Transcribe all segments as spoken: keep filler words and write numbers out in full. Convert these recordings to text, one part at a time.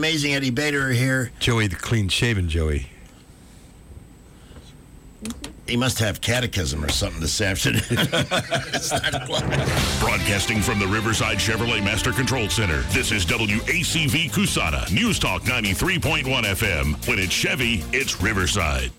Amazing Eddie Bader here. Joey, the clean-shaven Joey. He must have catechism or something this afternoon. It's nine o'clock. Broadcasting from the Riverside Chevrolet Master Control Center, this is W A C V Cusana, News Talk ninety-three point one F M. When it's Chevy, it's Riverside.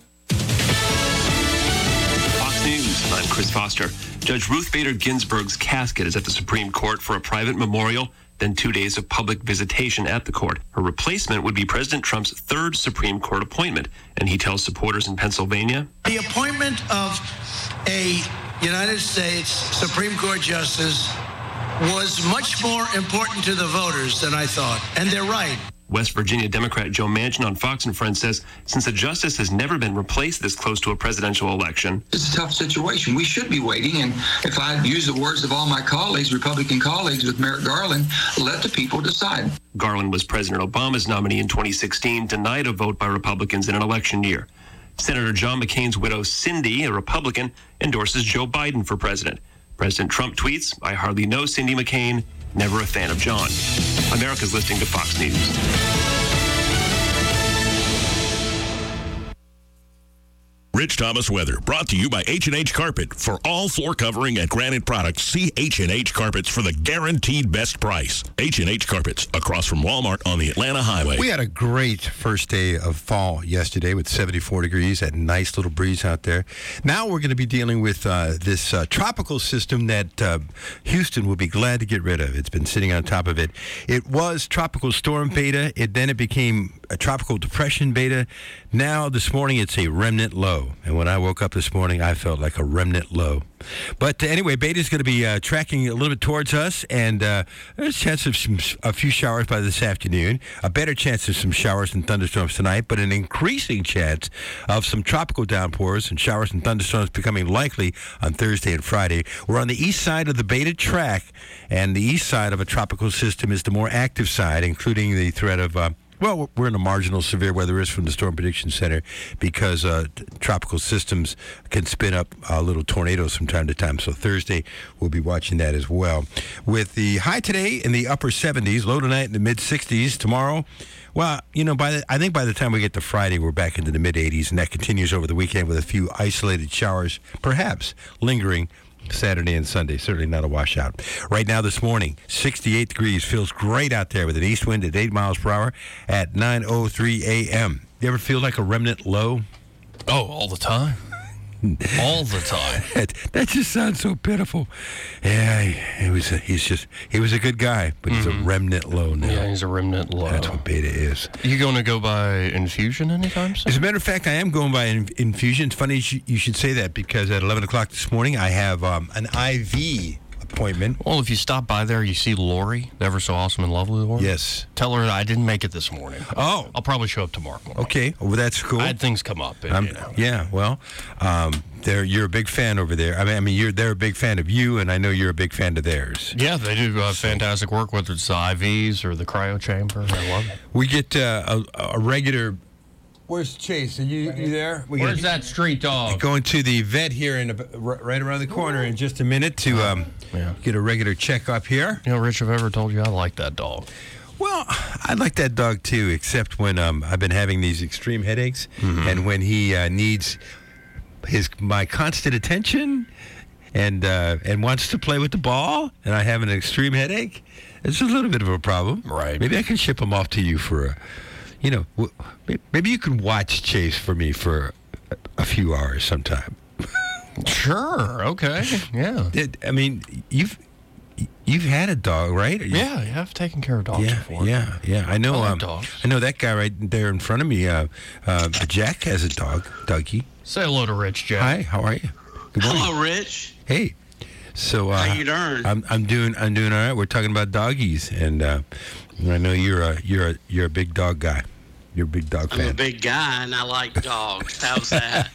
Fox News, I'm Chris Foster. Judge Ruth Bader Ginsburg's casket is at the Supreme Court for a private memorial, then two days of public visitation at the court. Her replacement would be President Trump's third Supreme Court appointment, and he tells supporters in Pennsylvania, the appointment of a United States Supreme Court justice was much more important to the voters than I thought, and they're right. West Virginia Democrat Joe Manchin on Fox and Friends says since a justice has never been replaced this close to a presidential election. It's a tough situation. We should be waiting. And if I use the words of all my colleagues, Republican colleagues with Merrick Garland, let the people decide. Garland was President Obama's nominee in twenty sixteen, denied a vote by Republicans in an election year. Senator John McCain's widow, Cindy, a Republican, endorses Joe Biden for president. President Trump tweets, I hardly know Cindy McCain, never a fan of John. America's listening to Fox News. Rich Thomas weather, brought to you by H and H Carpet. For all floor covering and granite products, see H and H Carpets for the guaranteed best price. H and H Carpets, across from Walmart on the Atlanta Highway. We had a great first day of fall yesterday with seventy-four degrees, that nice little breeze out there. Now we're going to be dealing with uh, this uh, tropical system that uh, Houston will be glad to get rid of. It's been sitting on top of it. It was Tropical Storm Beta. It Then it became a Tropical Depression Beta. Now this morning it's a remnant low. And when I woke up this morning, I felt like a remnant low. But uh, anyway, Beta is going to be uh, tracking a little bit towards us, and uh, there's a chance of some, a few showers by this afternoon, a better chance of some showers and thunderstorms tonight, but an increasing chance of some tropical downpours and showers and thunderstorms becoming likely on Thursday and Friday. We're on the east side of the Beta track, and the east side of a tropical system is the more active side, including the threat of uh, Well, we're in a marginal severe weather risk from the Storm Prediction Center because uh, t- tropical systems can spin up uh, little tornadoes from time to time. So Thursday, we'll be watching that as well. With the high today in the upper seventies, low tonight in the mid-sixties. Tomorrow, well, you know, by the, I think by the time we get to Friday, we're back into the mid-eighties, and that continues over the weekend with a few isolated showers, perhaps lingering Saturday and Sunday. Certainly not a washout. Right now this morning, sixty-eight degrees. Feels great out there with an east wind at eight miles per hour at nine oh three a.m. You ever feel like a remnant low? Oh, all the time. All the time. that, that just sounds so pitiful. Yeah, he, he was a, he's just he was a good guy, but he's mm-hmm. a remnant low now. Yeah, he's a remnant low. That's what Beta is. You going to go by infusion anytime soon? As a matter of fact, I am going by in, infusion. It's funny you should, you should say that because at eleven o'clock this morning, I have um, an I V appointment. Well, if you stop by there, you see Lori, the ever so awesome and lovely Lori. Yes. Tell her that I didn't make it this morning. Oh. I'll probably show up tomorrow morning. Okay. Well, that's cool. I had things come up. And, um, you know. Yeah, well, um, they're, you're a big fan over there. I mean, I mean, you're they're a big fan of you, and I know you're a big fan of theirs. Yeah, they do uh, fantastic work, whether it's the I Vs or the cryo chamber. I love it. We get uh, a, a regular... Where's Chase? Are you, you there? We Where's that street dog? Going to the vet here in a, right around the corner in just a minute to um, yeah. get a regular checkup here. You know, Rich, I've ever told you I like that dog. Well, I like that dog too, except when um, I've been having these extreme headaches, mm-hmm. and when he uh, needs his my constant attention and uh, and wants to play with the ball, and I have an extreme headache. It's a little bit of a problem. Right. Maybe I can ship him off to you for a. You know, maybe you can watch Chase for me for a few hours sometime. Sure. Okay. Yeah. I mean, you've you've had a dog, right? Yeah, yeah I've taken care of dogs yeah, before. Yeah, yeah. I know. I like um, dogs. I know that guy right there in front of me. Uh, uh, Jack has a dog, Dougie. Say hello to Rich, Jack. Hi. How are you? Good morning. Hello, Rich. Hey. So uh, how you doing? I'm I'm doing I'm doing all right. We're talking about doggies, and uh, I know you're a you're a you're a big dog guy. You're a big dog fan. I'm a big guy, and I like dogs. How's that?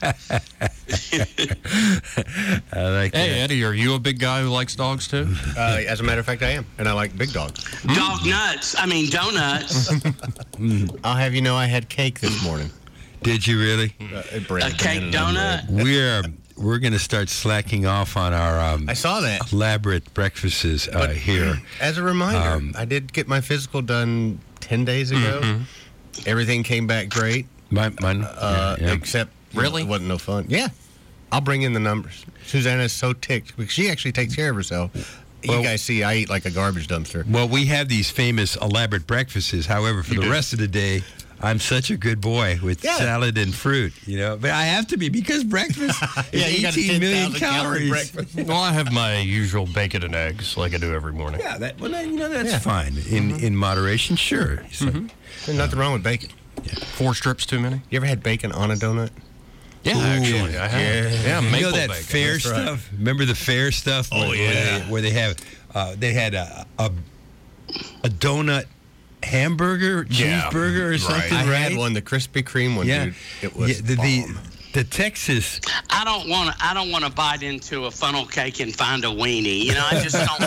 I like hey, that. Eddie, are you a big guy who likes dogs, too? Uh, as a matter of fact, I am, and I like big dogs. Dog nuts. I mean, donuts. I'll have you know I had cake this morning. Did you really? Uh, a cake donut? We're... We're going to start slacking off on our um, I saw that. elaborate breakfasts uh, but, here. As a reminder, um, I did get my physical done ten days ago. Mm-hmm. Everything came back great. Mine, mine Uh, yeah, yeah. Except you Really? know, it wasn't no fun. Yeah, I'll bring in the numbers. Susanna's so ticked because she actually takes care of herself. Well- you guys see, I eat like a garbage dumpster. Well, we have these famous elaborate breakfasts. However, for You the do. rest of the day, I'm such a good boy with Yeah. salad and fruit, you know. But I have to be because breakfast is Yeah, you got a eighteen million ten thousand calorie calories. breakfast. Well, I have my usual bacon and eggs like I do every morning. Yeah, that well, you know that's Yeah. fine in in moderation. Sure. So, There's nothing wrong with bacon. Four strips too many? You ever had bacon on a donut? Yeah, actually, I have. Yeah, you maple know that bacon. fair That's right. stuff? Remember the fair stuff? Oh, where, yeah. Where they, where they have uh, they had a, a a donut hamburger, Yeah, cheeseburger, or right. something, I right? had one, the Krispy Kreme one, Yeah. dude. It was Yeah, the, the bomb. the Texas. I don't want to. I don't want to bite into a funnel cake and find a weenie. You know, I just don't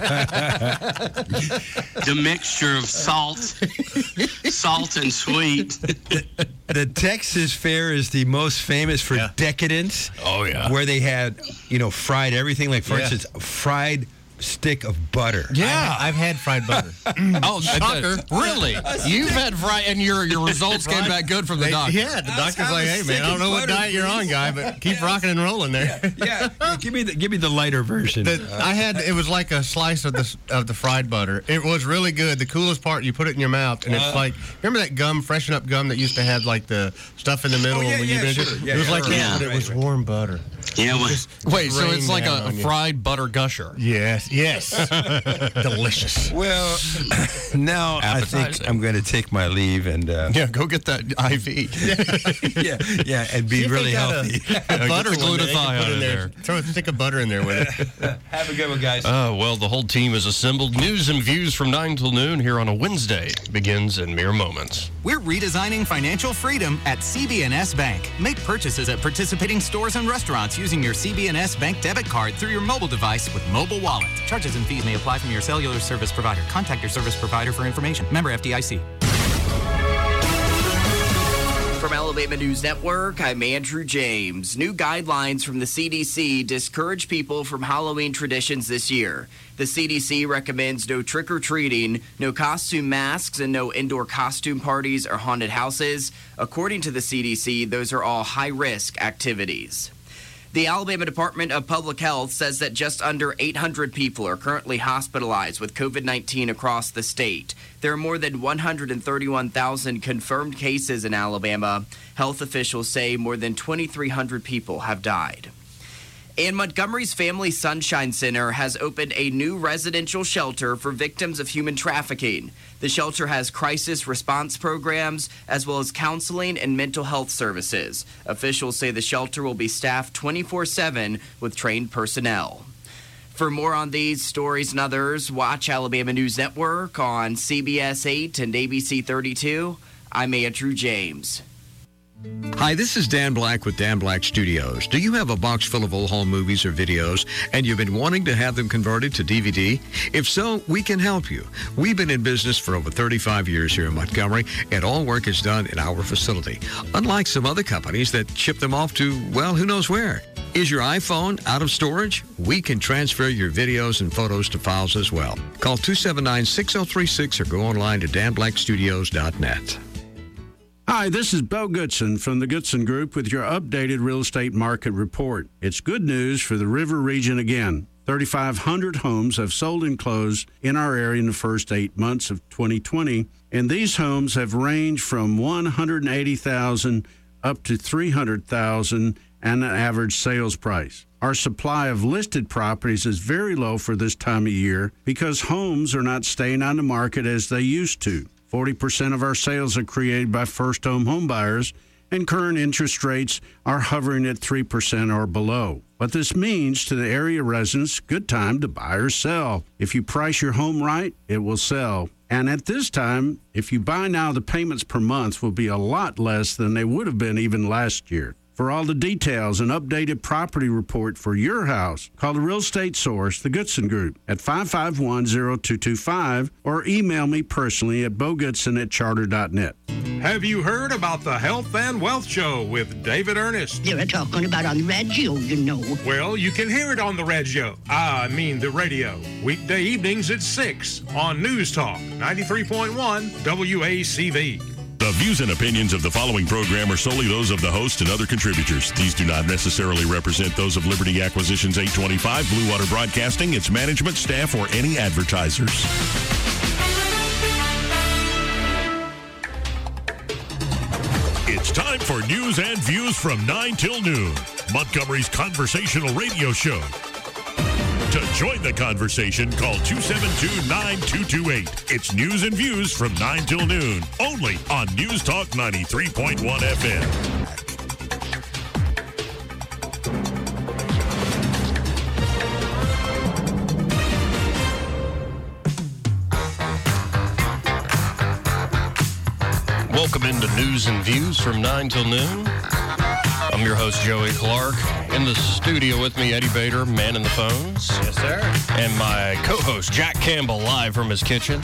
like the mixture of salt, salt and sweet. The Texas Fair is the most famous for Yeah. decadence. Oh, yeah. Where they had, you know, fried everything. Like, for Yeah. instance, a fried stick of butter. Yeah. I've had fried butter. Oh, Shocker. that- really? You've had fried, and your your results came back good from the They- doctor. Yeah, the Let's doctor's have like, a hey, stick man, I don't of know what butter, diet you're on, please." guy, but keep rocking and rolling there. Yeah, yeah, give me the give me the lighter version. The, I had it was like a slice of the of the fried butter. It was really good. The coolest part, you put it in your mouth, and it's Uh. like remember that gum, freshen up gum that used to have like the stuff in the middle Oh, yeah, when yeah, you finish sure. it. Yeah, it was yeah, like right, that, right, but it was right. warm butter. Yeah, well, Wait, so Rain it's like down a, on you. fried butter gusher. Yes, yes, delicious. Well, now I think Appetizing. I'm going to take my leave and uh, Yeah, go get that I V. yeah, yeah, and be See if really they got healthy. A, a butter the one that they can glutathione put in in there. there. Throw a stick of butter in there with it. Have a good one, guys. Oh, well, the whole team is assembled. News and views from nine till noon here on a Wednesday begins in mere moments. We're redesigning financial freedom at C B N S Bank. Make purchases at participating stores and restaurants using your C B N S Bank debit card through your mobile device with Mobile Wallet. Charges and fees may apply from your cellular service provider. Contact your service provider for information. Member F D I C. From Alabama News Network, I'm Andrew James. New guidelines from the C D C discourage people from Halloween traditions this year. The C D C recommends no trick-or-treating, no costume masks, and no indoor costume parties or haunted houses. According to the C D C, those are all high-risk activities. The Alabama Department of Public Health says that just under eight hundred people are currently hospitalized with COVID nineteen across the state. There are more than one hundred thirty-one thousand confirmed cases in Alabama. Health officials say more than twenty-three hundred people have died. And Montgomery's Family Sunshine Center has opened a new residential shelter for victims of human trafficking. The shelter has crisis response programs as well as counseling and mental health services. Officials say the shelter will be staffed twenty-four seven with trained personnel. For more on these stories and others, watch Alabama News Network on C B S eight and A B C thirty-two. I'm Andrew James. Hi, this is Dan Black with Dan Black Studios. Do you have a box full of old home movies or videos and you've been wanting to have them converted to D V D? If so, we can help you. We've been in business for over thirty-five years here in Montgomery, and all work is done in our facility. Unlike some other companies that ship them off to, well, who knows where. Is your iPhone out of storage? We can transfer your videos and photos to files as well. Call two seven nine, six zero three six or go online to dan black studios dot net. Hi, this is Bo Goodson from the Goodson Group with your updated real estate market report. It's good news for the River region again. thirty-five hundred homes have sold and closed in our area in the first eight months of twenty twenty, and these homes have ranged from one hundred eighty thousand dollars up to three hundred thousand dollars and an average sales price. Our supply of listed properties is very low for this time of year because homes are not staying on the market as they used to. forty percent of our sales are created by first-home home buyers, and current interest rates are hovering at three percent or below. What this means to the area residents, good time to buy or sell. If you price your home right, it will sell. And at this time, if you buy now, the payments per month will be a lot less than they would have been even last year. For all the details and updated property report for your house, call the Real Estate Source, the Goodson Group, at five five one, zero two two five or email me personally at bogoodson at charter dot net. Have you heard about the Health and Wealth Show with David Ernest? They were talking about on the radio, you know. Well, you can hear it on the radio. I mean the radio. Weekday evenings at six on News Talk ninety-three point one W A C V. The views and opinions of the following program are solely those of the host and other contributors. These do not necessarily represent those of Liberty Acquisitions eight twenty-five, Blue Water Broadcasting, its management, staff, or any advertisers. It's time for news and views from nine till noon, Montgomery's conversational radio show. To join the conversation, call two seven two, nine two two eight. It's news and views from nine till noon, only on News Talk ninety-three point one F M. Welcome into News and Views from nine till noon. I'm your host, Joey Clark. In the studio with me, Eddie Bader, man in the phones. Yes, sir. And my co-host, Jack Campbell, live from his kitchen.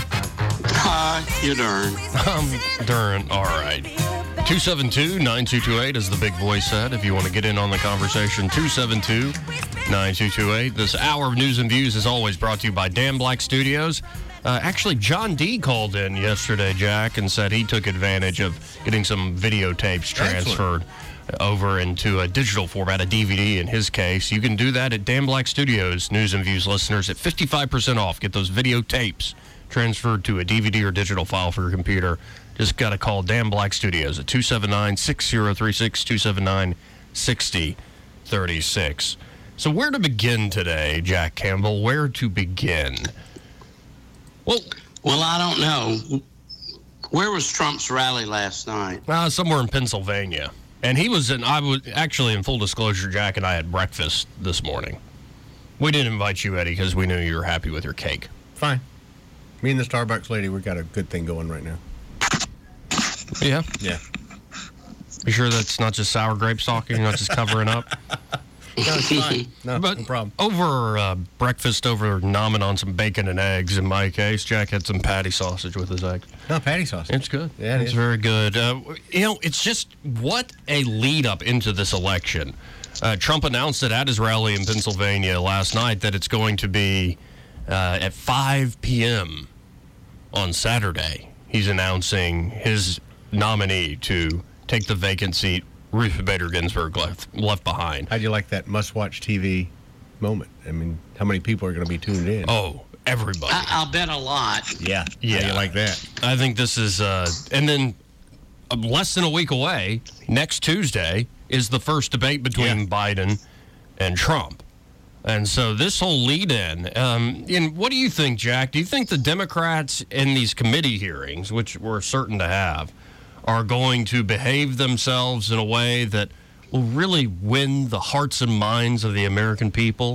Hi, you darn. Um, darn, all right. two seven two, nine two two eight, as the big boy said, if you want to get in on the conversation, two seven two, nine two two eight. This hour of News and Views is always brought to you by Dan Black Studios. Uh, actually, John D. called in yesterday, Jack, and said he took advantage of getting some videotapes transferred. Excellent. Over into a digital format, a D V D in his case. You can do that at Dan Black Studios. News and Views listeners at fifty-five percent off. Get those videotapes transferred to a D V D or digital file for your computer. Just got to call Dan Black Studios at two seven nine, six zero three six, two seven nine, six zero three six. So where to begin today, Jack Campbell? Where to begin? Well, well, I don't know. Where was Trump's rally last night? Uh, somewhere in Pennsylvania. And he was in, I was actually, in full disclosure, Jack and I had breakfast this morning. We didn't invite you, Eddie, because we knew you were happy with your cake. Fine. Me and the Starbucks lady, we got a good thing going right now. Yeah? Yeah. You sure that's not just sour grape stalking, you're not just covering up? No, it's fine. No, but no problem. Over uh, breakfast, over nomming on some bacon and eggs, in my case, Jack had some patty sausage with his eggs. No, patty sausage. It's good. Yeah, it it's is. very good. Uh, you know, it's just what a lead up into this election. Uh, Trump announced it at his rally in Pennsylvania last night that it's going to be uh, at five p.m. on Saturday. He's announcing his nominee to take the vacant seat Ruth Bader Ginsburg left, left behind. How do you like that must-watch T V moment? I mean, how many people are going to be tuned in? Oh, everybody. I, I'll bet a lot. Yeah. Yeah. How do you like that? I think this is, uh, and then uh, less than a week away, next Tuesday, is the first debate between Yeah. Biden and Trump. And so this whole lead-in, um, and what do you think, Jack? Do you think the Democrats in these committee hearings, which we're certain to have, are going to behave themselves in a way that will really win the hearts and minds of the American people?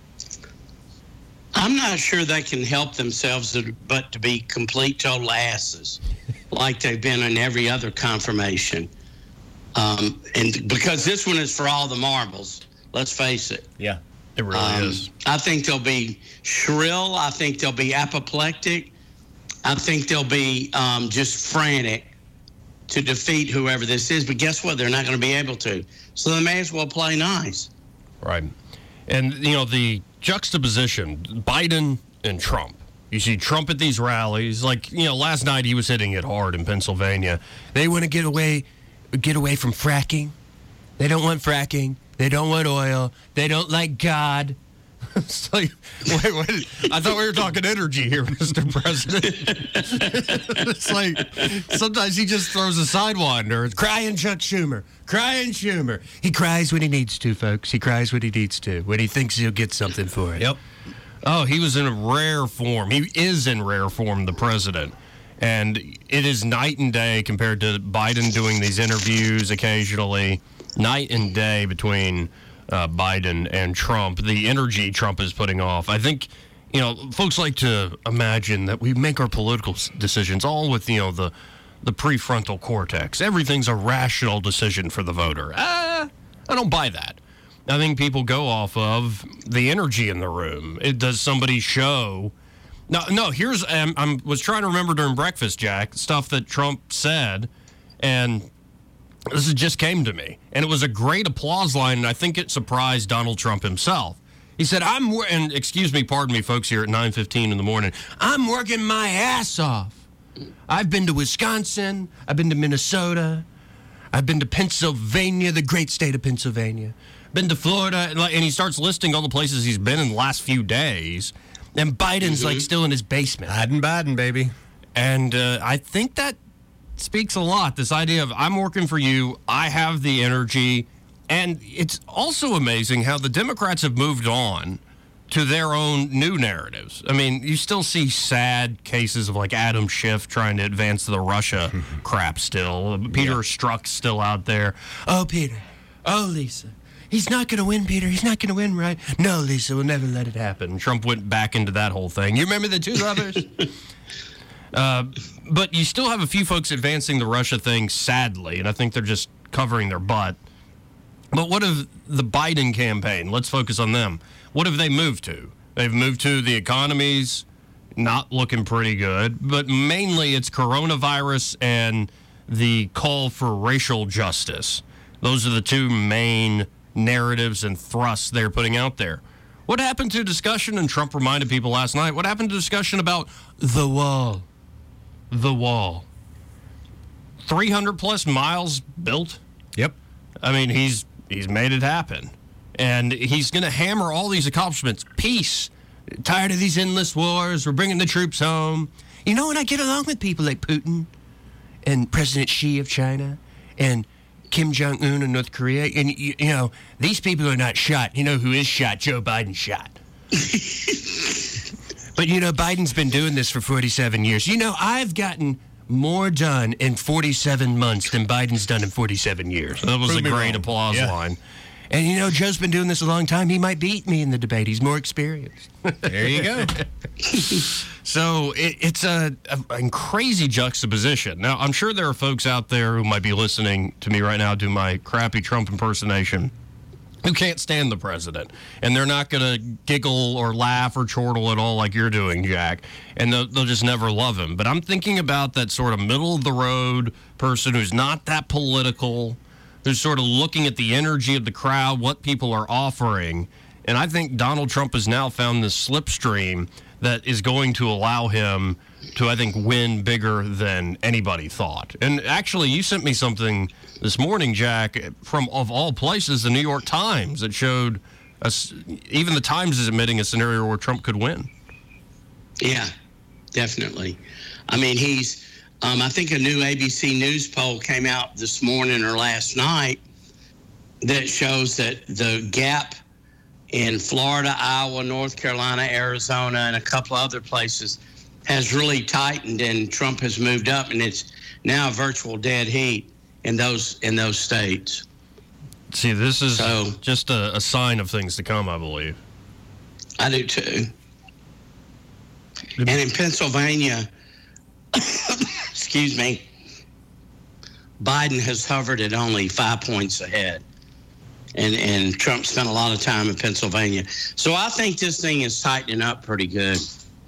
I'm not sure they can help themselves but to be complete total asses like they've been in every other confirmation. Um, and because this one is for all the marbles, let's face it. Yeah, it really um, is. I think they'll be shrill. I think they'll be apoplectic. I think they'll be um, just frantic to defeat whoever this is. But guess what? They're not going to be able to. So they may as well play nice. Right. And, you know, the juxtaposition, Biden and Trump. You see Trump at these rallies. Like, you know, last night he was hitting it hard in Pennsylvania. They want to get away, get away from fracking. They don't want fracking. They don't want oil. They don't like God. It's like, wait, wait. I thought we were talking energy here, Mister President. It's like sometimes he just throws a sidewinder. It's crying Chuck Schumer. Crying Schumer. He cries when he needs to, folks. He cries when he needs to, when he thinks he'll get something for it. Yep. Oh, he was in a rare form. He is in rare form, the president. And it is night and day compared to Biden doing these interviews occasionally. Night and day between uh, Biden and Trump. The energy Trump is putting off. I think, you know, folks like to imagine that we make our political decisions all with, you know, the the prefrontal cortex. Everything's a rational decision for the voter. Uh, I don't buy that. I think people go off of the energy in the room. It does somebody show... No, no. Here's I um, was trying to remember during breakfast, Jack, stuff that Trump said, and this just came to me, and it was a great applause line, and I think it surprised Donald Trump himself. He said, "I'm and excuse me, pardon me, folks, here at nine fifteen in the morning. I'm working my ass off. I've been to Wisconsin. I've been to Minnesota. I've been to Pennsylvania, the great state of Pennsylvania. Been to Florida," and, like, and he starts listing all the places he's been in the last few days. And Biden's mm-hmm. like still in his basement. Biden, Biden, baby. And uh, I think that speaks a lot. This idea of I'm working for you. I have the energy. And it's also amazing how the Democrats have moved on to their own new narratives. I mean, you still see sad cases of like Adam Schiff trying to advance the Russia crap still. Peter yeah. Strzok's still out there. Oh, Peter. Oh, Lisa. He's not going to win, Peter. He's not going to win, right? No, Lisa, we'll never let it happen. Trump went back into that whole thing. You remember the two lovers? uh, but you still have a few folks advancing the Russia thing, sadly, and I think they're just covering their butt. But what of the Biden campaign? Let's focus on them. What have they moved to? They've moved to the economy's not looking pretty good, but mainly it's coronavirus and the call for racial justice. Those are the two main narratives and thrusts they're putting out there. What happened to discussion, and Trump reminded people last night, what happened to discussion about the wall? The wall. three hundred plus miles built? Yep. I mean, he's he's made it happen. And he's going to hammer all these accomplishments. Peace. Tired of these endless wars. We're bringing the troops home. You know, and I get along with people like Putin and President Xi of China and Kim Jong-un of North Korea. And, you, you know, these people are not shot. You know who is shot? Joe Biden shot. But, you know, Biden's been doing this for forty-seven years. You know, I've gotten more done in forty-seven months than Biden's done in forty-seven years. That was Prove a great wrong. applause yeah. line. And, you know, Joe's been doing this a long time. He might beat me in the debate. He's more experienced. There you go. So it, it's a, a, a crazy juxtaposition. Now, I'm sure there are folks out there who might be listening to me right now do my crappy Trump impersonation who can't stand the president. And they're not going to giggle or laugh or chortle at all like you're doing, Jack. And they'll, they'll just never love him. But I'm thinking about that sort of middle-of-the-road person who's not that political, who's sort of looking at the energy of the crowd, what people are offering. And I think Donald Trump has now found this slipstream that is going to allow him to, I think, win bigger than anybody thought. And actually, you sent me something this morning, Jack, from, of all places, the New York Times, that showed us, even the Times is admitting a scenario where Trump could win. Yeah, definitely. I mean, he's... Um, I think a new A B C News poll came out this morning or last night that shows that the gap in Florida, Iowa, North Carolina, Arizona, and a couple other places has really tightened, and Trump has moved up, and it's now a virtual dead heat in those in those states. See, this is so, just a, a sign of things to come, I believe. I do too. And in Pennsylvania, excuse me, Biden has hovered at only five points ahead. And and Trump spent a lot of time in Pennsylvania. So I think this thing is tightening up pretty good.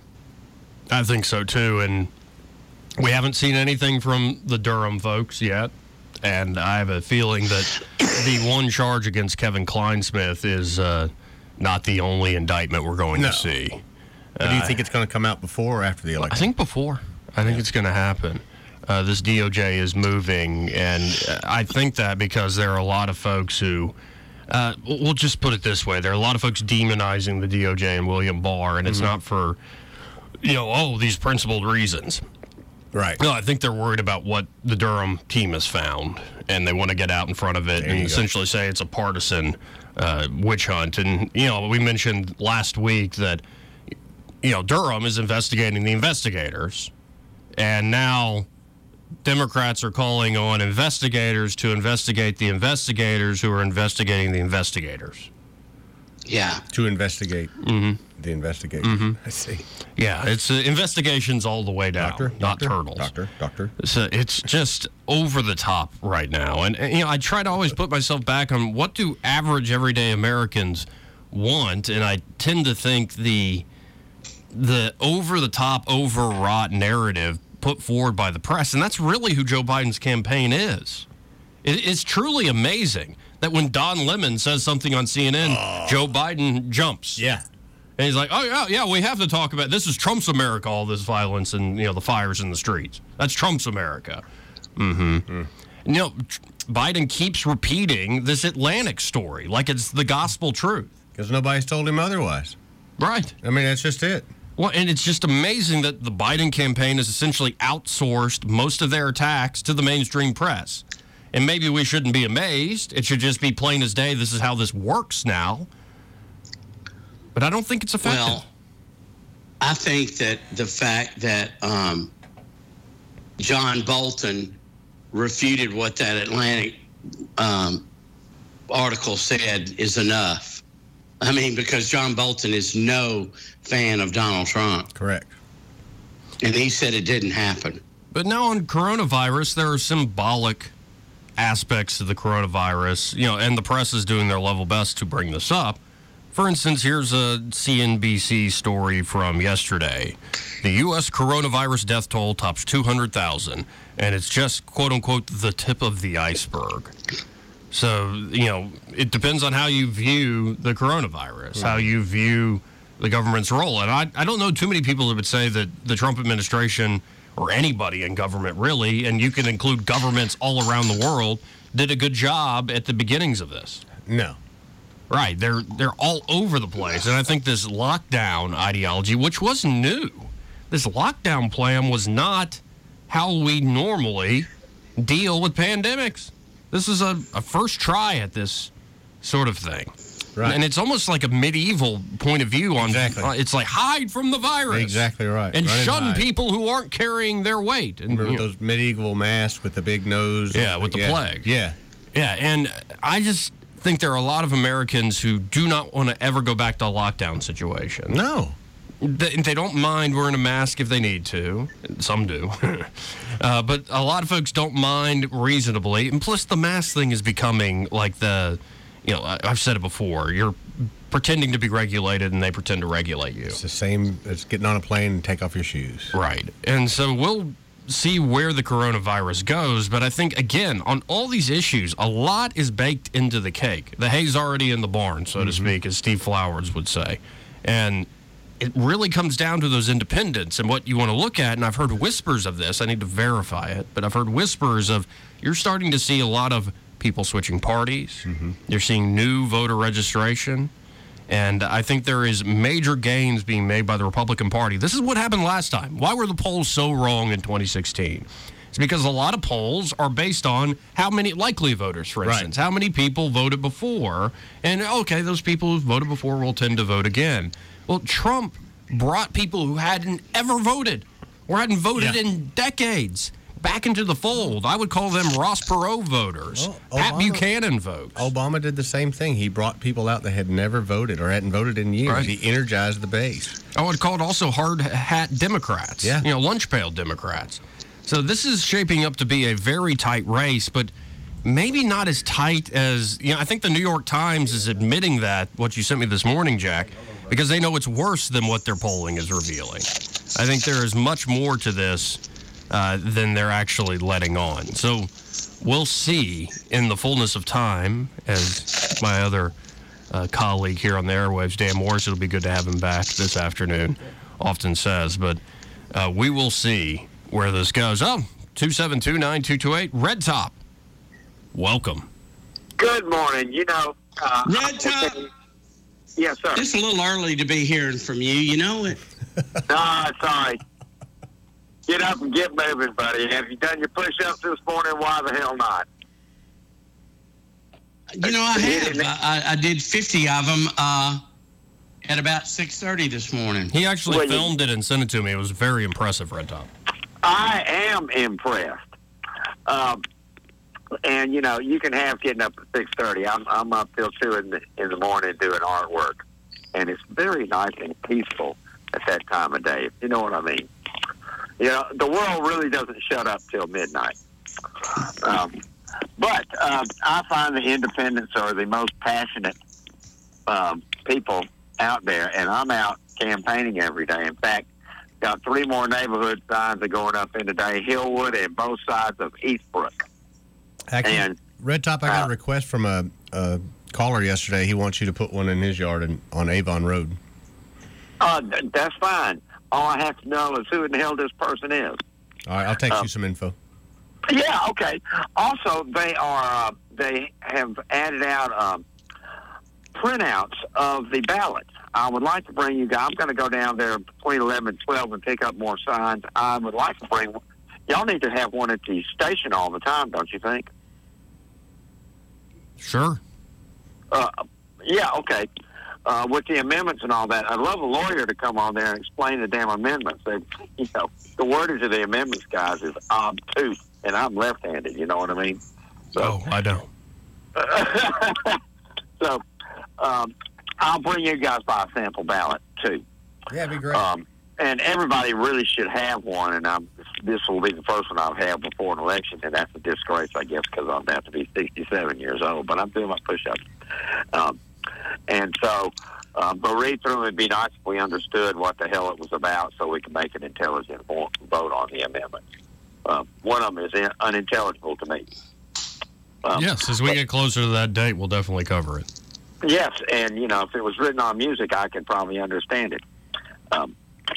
I think so, too. And we haven't seen anything from the Durham folks yet. And I have a feeling that the one charge against Kevin Kleinsmith is uh, not the only indictment we're going no. to see. But do you think it's going to come out before or after the election? I think before. I think yeah. it's going to happen. Uh, this D O J is moving, and I think that because there are a lot of folks who, uh, we'll just put it this way, there are a lot of folks demonizing the D O J and William Barr, and mm-hmm. it's not for, you know, oh, these principled reasons. Right. No, I think they're worried about what the Durham team has found, and they want to get out in front of it there and essentially go. say it's a partisan uh, witch hunt. And, you know, we mentioned last week that, you know, Durham is investigating the investigators, and now Democrats are calling on investigators to investigate the investigators who are investigating the investigators. Yeah. To investigate mm-hmm. the investigation. Mm-hmm. I see. Yeah, it's uh, investigations all the way down, Doctor, not doctor, turtles. Doctor, doctor. So it's just over the top right now. And, and, you know, I try to always put myself back on what do average everyday Americans want, and I tend to think the the over-the-top, overwrought narrative put forward by the press, and that's really who Joe Biden's campaign is. It, it's truly amazing that when Don Lemon says something on C N N, oh. Joe Biden jumps. Yeah. And he's like, oh, yeah, yeah, we have to talk about, this is Trump's America, all this violence and, you know, the fires in the streets. That's Trump's America. Mm-hmm. Mm. You know, Biden keeps repeating this Atlantic story like it's the gospel truth. Because nobody's told him otherwise. Right. I mean, that's just it. Well, and it's just amazing that the Biden campaign has essentially outsourced most of their attacks to the mainstream press. And maybe we shouldn't be amazed. It should just be plain as day. This is how this works now. But I don't think it's effective. Well, I think that the fact that um, John Bolton refuted what that Atlantic um, article said is enough. I mean, because John Bolton is no fan of Donald Trump. Correct. And he said it didn't happen. But now on coronavirus, there are symbolic aspects of the coronavirus, you know, and the press is doing their level best to bring this up. For instance, here's a C N B C story from yesterday. The U S coronavirus death toll tops two hundred thousand, and it's just, quote unquote, the tip of the iceberg. So, you know, it depends on how you view the coronavirus, how you view the government's role. And I, I don't know too many people that would say that the Trump administration or anybody in government really, and you can include governments all around the world, did a good job at the beginnings of this. No. Right. They're they're all over the place. And I think this lockdown ideology, which was new, this lockdown plan was not how we normally deal with pandemics. This is a, a first try at this sort of thing. Right. And it's almost like a medieval point of view on exactly. uh, it's like hide from the virus. Exactly right. And Run shun and people who aren't carrying their weight. And, Remember you know, those medieval masks with the big nose? Yeah, with the yeah. plague. Yeah. Yeah, and I just think there are a lot of Americans who do not want to ever go back to a lockdown situation. No. They, they don't mind wearing a mask if they need to. Some do. uh, but a lot of folks don't mind reasonably. And plus, the mask thing is becoming like the, you know, I, I've said it before. You're pretending to be regulated, and they pretend to regulate you. It's the same as getting on a plane and take off your shoes. Right. And so we'll see where the coronavirus goes. But I think, again, on all these issues, a lot is baked into the cake. The hay's already in the barn, so mm-hmm. to speak, as Steve Flowers would say. And it really comes down to those independents and what you want to look at. And I've heard whispers of this. I need to verify it. But I've heard whispers of you're starting to see a lot of people switching parties. Mm-hmm. You're seeing new voter registration. And I think there is major gains being made by the Republican Party. This is what happened last time. Why were the polls so wrong in twenty sixteen? It's because a lot of polls are based on how many likely voters, for instance. Right. How many people voted before. And, okay, those people who voted before will tend to vote again. Well, Trump brought people who hadn't ever voted or hadn't voted yeah. in decades back into the fold. I would call them Ross Perot voters, well, Pat Obama, Buchanan votes. Obama did the same thing. He brought people out that had never voted or hadn't voted in years. Right. He energized the base. I would call it also hard hat Democrats, yeah. you know, lunch pail Democrats. So this is shaping up to be a very tight race, but maybe not as tight as, you know, I think the New York Times is admitting that, what you sent me this morning, Jack, because they know it's worse than what their polling is revealing. I think there is much more to this uh, than they're actually letting on. So we'll see in the fullness of time, as my other uh, colleague here on the airwaves, Dan Morris, it'll be good to have him back this afternoon, often says. But uh, we will see where this goes. Oh, two seven two, nine two two eight, Red Top. Welcome. Good morning. You know, uh, Red Top. Yes, sir. It's a little early to be hearing from you. You know it. No, it's all right. Get up and get moving, buddy. Have you done your push-ups this morning? Why the hell not? You know, I have. I, I did fifty of them uh, at about six thirty this morning. He actually well, filmed it and sent it to me. It was very impressive, Red Top. I am impressed. Um, And, you know, you can have getting up at six thirty. I'm, I'm up till two in the, in the morning doing artwork. And it's very nice and peaceful at that time of day, if you know what I mean. You know, the world really doesn't shut up till midnight. Um, but um, I find the independents are the most passionate um, people out there, and I'm out campaigning every day. In fact, got three more neighborhood signs are going up in today, Hillwood and both sides of Eastbrook. Actually, And, Red Top, I got uh, a request from a, a caller yesterday. He wants you to put one in his yard in, on Avon Road. Uh, th- that's fine. All I have to know is who in the hell this person is. All right, I'll text Um, you some info. Yeah, okay. Also, they are uh, they have added out um, printouts of the ballots. I would like to bring you guys. I'm going to go down there between eleven and twelve and pick up more signs. I would like to bring. Y'all need to have one at the station all the time, don't you think? Sure. Uh, yeah, okay. Uh, with the amendments and all that, I'd love a lawyer to come on there and explain the damn amendments. They, you know, the wordage of the amendments, guys, is obtuse, and I'm left-handed. You know what I mean? So, oh, I don't. so, um, I'll bring you guys by a sample ballot too. Yeah, it'd be great. Um, and everybody really should have one, and I'm, this will be the first one I've had before an election, and that's a disgrace, I guess, because I'm about to be sixty-seven years old, but I'm doing my push-ups. Um, and so, uh, but read through them. It'd be nice if we understood what the hell it was about so we can make an intelligent vo- vote on the amendment. Um, one of them is in, unintelligible to me. Um, yes, as we but, get closer to that date, we'll definitely cover it. Yes, and, you know, if it was written on music, I could probably understand it. Um,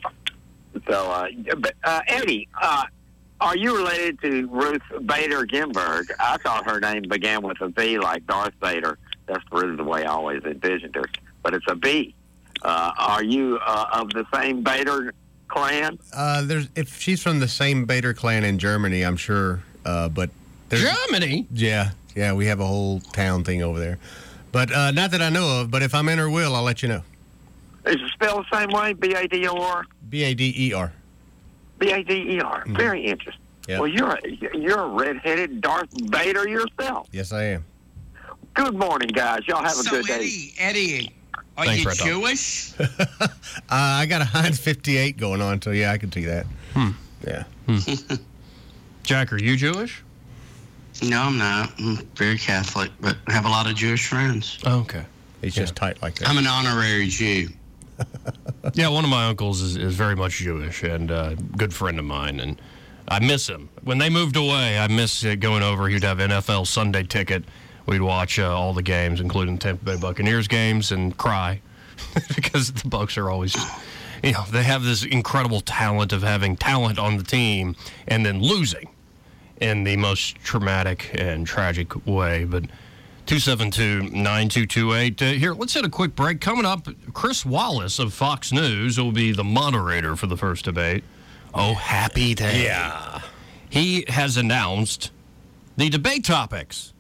so, uh, but, uh, Eddie, uh, are you related to Ruth Bader Ginsburg? I thought her name began with a V like Darth Vader. That's really the way I always envisioned her. But it's a B. Uh, are you uh, of the same Bader clan? Uh, there's if she's from the same Bader clan in Germany, I'm sure. Uh, but there's, Germany? Yeah, yeah, we have a whole town thing over there. But uh, not that I know of. But if I'm in her will, I'll let you know. Is it spelled the same way? B A D O R? B A D E R. B A D E R. Mm-hmm. Very interesting. Yep. Well, you're a, you're a redheaded Darth Vader yourself. Yes, I am. Good morning, guys. Y'all have a So, good day. Eddie, Eddie, are Thanks, you Red Dog. Jewish? uh, I got a Heinz fifty-eight going on, so yeah, I can see that. Hmm. Yeah. Hmm. Jack, are you Jewish? No, I'm not. I'm very Catholic, but I have a lot of Jewish friends. Oh, okay. He's just tight like that. I'm an honorary Jew. Yeah, one of my uncles is, is very much Jewish and a good friend of mine, and I miss him. When they moved away, I miss uh, going over. He'd have N F L Sunday ticket. We'd watch uh, all the games, including Tampa Bay Buccaneers games, and cry because the Bucs are always, you know, they have this incredible talent of having talent on the team and then losing in the most traumatic and tragic way. But two seven two, nine two two eight. Uh, here, let's hit a quick break. Coming up, Chris Wallace of Fox News will be the moderator for the first debate. Oh, happy day. Yeah. He has announced the debate topics.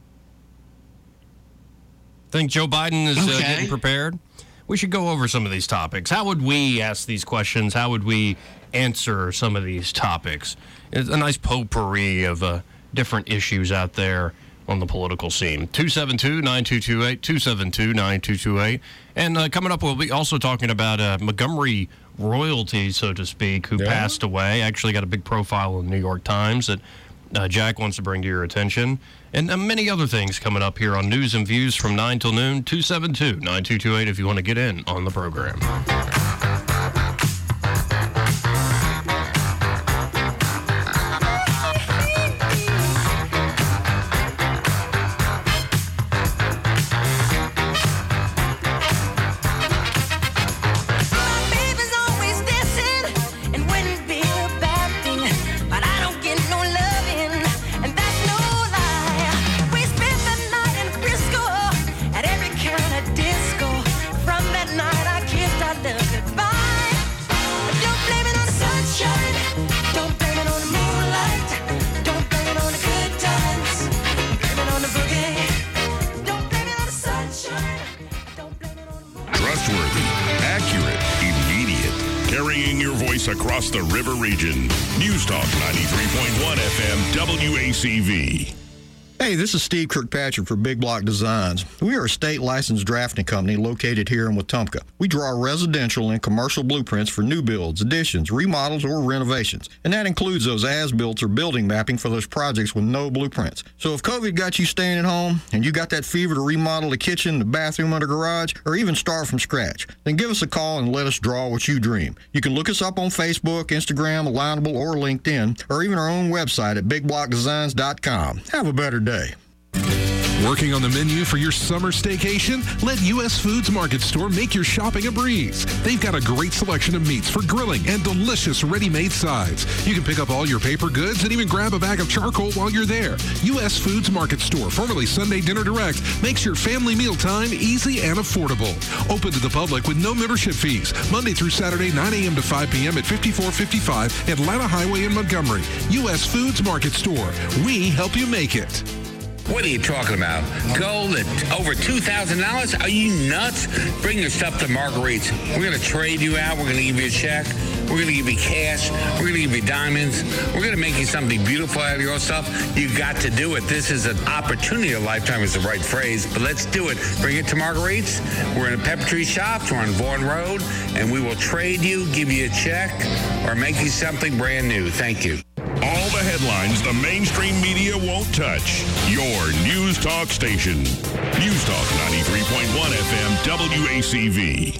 Think Joe Biden is uh, Okay. getting prepared? We should go over some of these topics. How would we ask these questions? How would we answer some of these topics? It's a nice potpourri of uh, different issues out there on the political scene. two seven two, nine two two eight, two seven two, nine two two eight. And uh, coming up, we'll be also talking about uh, Montgomery royalty, so to speak, who Yeah. passed away. Actually got a big profile in the New York Times that uh, Jack wants to bring to your attention. And uh, many other things coming up here on News and Views from nine till noon. two seven two, nine two two eight if you want to get in on the program. Baby's always dancing and wouldn't be a bad thing, but I don't get no loving, and that's no lie. We spent the night in Frisco at every kind of disco. From that night I kissed our love goodbye. Don't blame it on the sunshine, don't blame it on the moonlight, don't blame it on the good times, blame it on the boogie. Don't blame it on the sunshine. Trustworthy, accurate, immediate. Carrying your voice across the river region. News Talk ninety-three point one F M W A C V. Hey, this is Steve Kirkpatrick for Big Block Designs. We are a state-licensed drafting company located here in Wetumpka. We draw residential and commercial blueprints for new builds, additions, remodels, or renovations. And that includes those as-built or building mapping for those projects with no blueprints. So if COVID got you staying at home and you got that fever to remodel the kitchen, the bathroom, or the garage, or even start from scratch, then give us a call and let us draw what you dream. You can look us up on Facebook, Instagram, Alignable, or LinkedIn, or even our own website at big block designs dot com. Have a better day. Working on the menu for your summer staycation? Let U S Foods Market Store make your shopping a breeze. They've got a great selection of meats for grilling and delicious ready-made sides. You can pick up all your paper goods and even grab a bag of charcoal while you're there. U S Foods Market Store, formerly Sunday Dinner Direct, makes your family mealtime easy and affordable. Open to the public with no membership fees. Monday through Saturday, nine a.m. to five p.m. at fifty-four fifty-five Atlanta Highway in Montgomery. U S Foods Market Store. We help you make it. What are you talking about? Gold at over two thousand dollars? Are you nuts? Bring your stuff to Marguerite's. We're going to trade you out. We're going to give you a check. We're going to give you cash. We're going to give you diamonds. We're going to make you something beautiful out of your stuff. You got to do it. This is an opportunity. A lifetime is the right phrase, but let's do it. Bring it to Marguerite's. We're in a Pepper Tree Shops. We're on Vaughan Road, and we will trade you, give you a check, or make you something brand new. Thank you. All the headlines the mainstream media won't touch. Your News Talk station. News Talk ninety-three point one F M W A C V.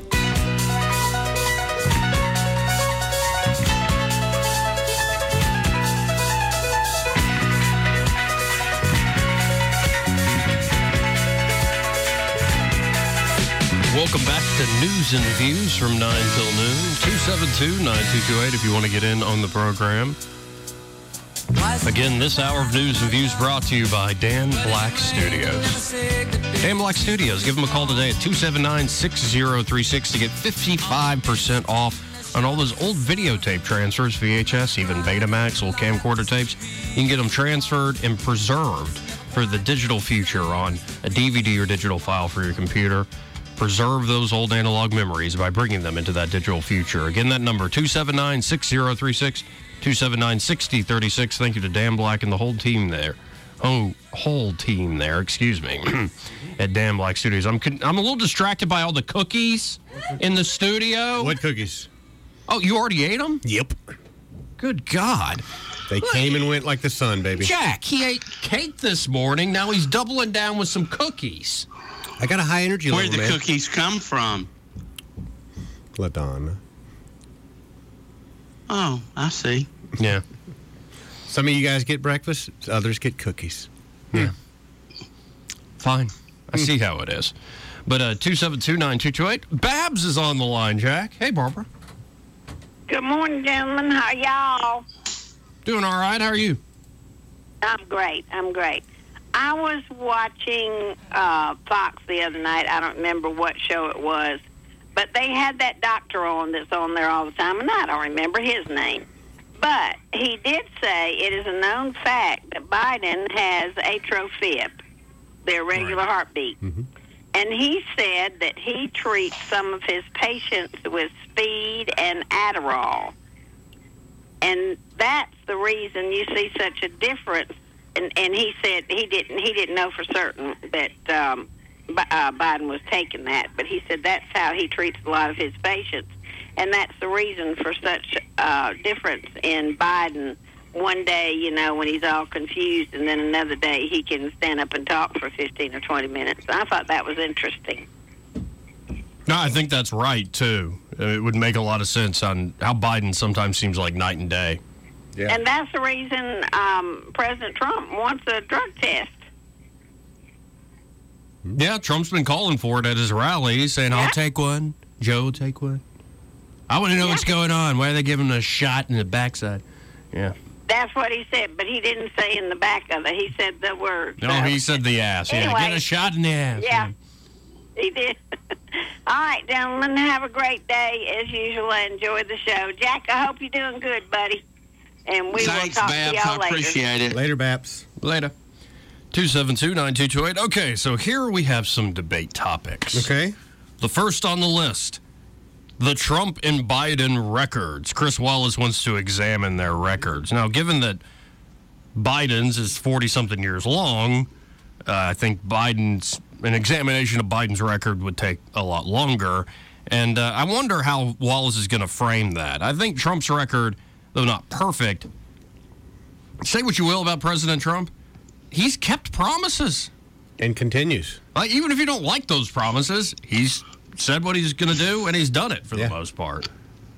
Welcome back to News and Views from nine till noon. two seven two, nine two two eight if you want to get in on the program. Again, this hour of News and Views brought to you by Dan Black Studios. Dan Black Studios. Give them a call today at two seven nine, six zero three six to get fifty-five percent off on all those old videotape transfers, V H S, even Betamax, old camcorder tapes. You can get them transferred and preserved for the digital future on a D V D or digital file for your computer. Preserve those old analog memories by bringing them into that digital future. Again, that number, two seven nine, six zero three six, two seven nine, six zero three six. Thank you to Dan Black and the whole team there. Oh, whole team there, excuse me, at Dan Black Studios. I'm I'm a little distracted by all the cookies in the studio. What cookies? Oh, you already ate them? Yep. Good God. They Look, came and went like the sun, baby. Jack, he ate cake this morning. Now he's doubling down with some cookies. I got a high energy level, Where'd the man. cookies come from? LaDonna. Oh, I see. Yeah. Some of you guys get breakfast, others get cookies. Yeah. Fine. I see how it is. But uh, two seven two, nine two two eight. Babs is on the line, Jack. Hey, Barbara. Good morning, gentlemen. How y'all? Doing all right. How are you? I'm great. I'm great. I was watching uh, Fox the other night. I don't remember what show it was, but they had that doctor on that's on there all the time, and I don't remember his name. But he did say it is a known fact that Biden has atrial fib, the irregular right. heartbeat. Mm-hmm. And he said that he treats some of his patients with Speed and Adderall. And that's the reason you see such a difference. And, and he said he didn't he didn't know for certain that um, uh, Biden was taking that, but he said that's how he treats a lot of his patients, and that's the reason for such uh, difference in Biden. One day, you know, when he's all confused, and then another day he can stand up and talk for fifteen or twenty minutes. I thought that was interesting. No, I think that's right, too. It would make a lot of sense on how Biden sometimes seems like night and day. Yeah. And that's the reason um, President Trump wants a drug test. Yeah, Trump's been calling for it at his rallies, saying, yeah. I'll take one. Joe will take one. I want to know yeah. what's going on. Why are they giving him a shot in the backside? Yeah. That's what he said, but he didn't say in the back of it. He said the word. No, so. he said the ass. Anyway, yeah, get a shot in the ass. Yeah, yeah. He did. All right, gentlemen, have a great day. As usual, I enjoy the show. Jack, I hope you're doing good, buddy. And we Thanks, will talk Babs. to y'all later. I appreciate it. Later, Babs. Later. two seven two, nine two two eight. Okay, so here we have some debate topics. Okay. The first on the list, the Trump and Biden records. Chris Wallace wants to examine their records. Now, given that Biden's is forty-something years long, Uh, I think Biden's an examination of Biden's record would take a lot longer. And uh, I wonder how Wallace is going to frame that. I think Trump's record, though not perfect, say what you will about President Trump, he's kept promises. And continues. Like, even if you don't like those promises, he's said what he's going to do, and he's done it for yeah. the most part.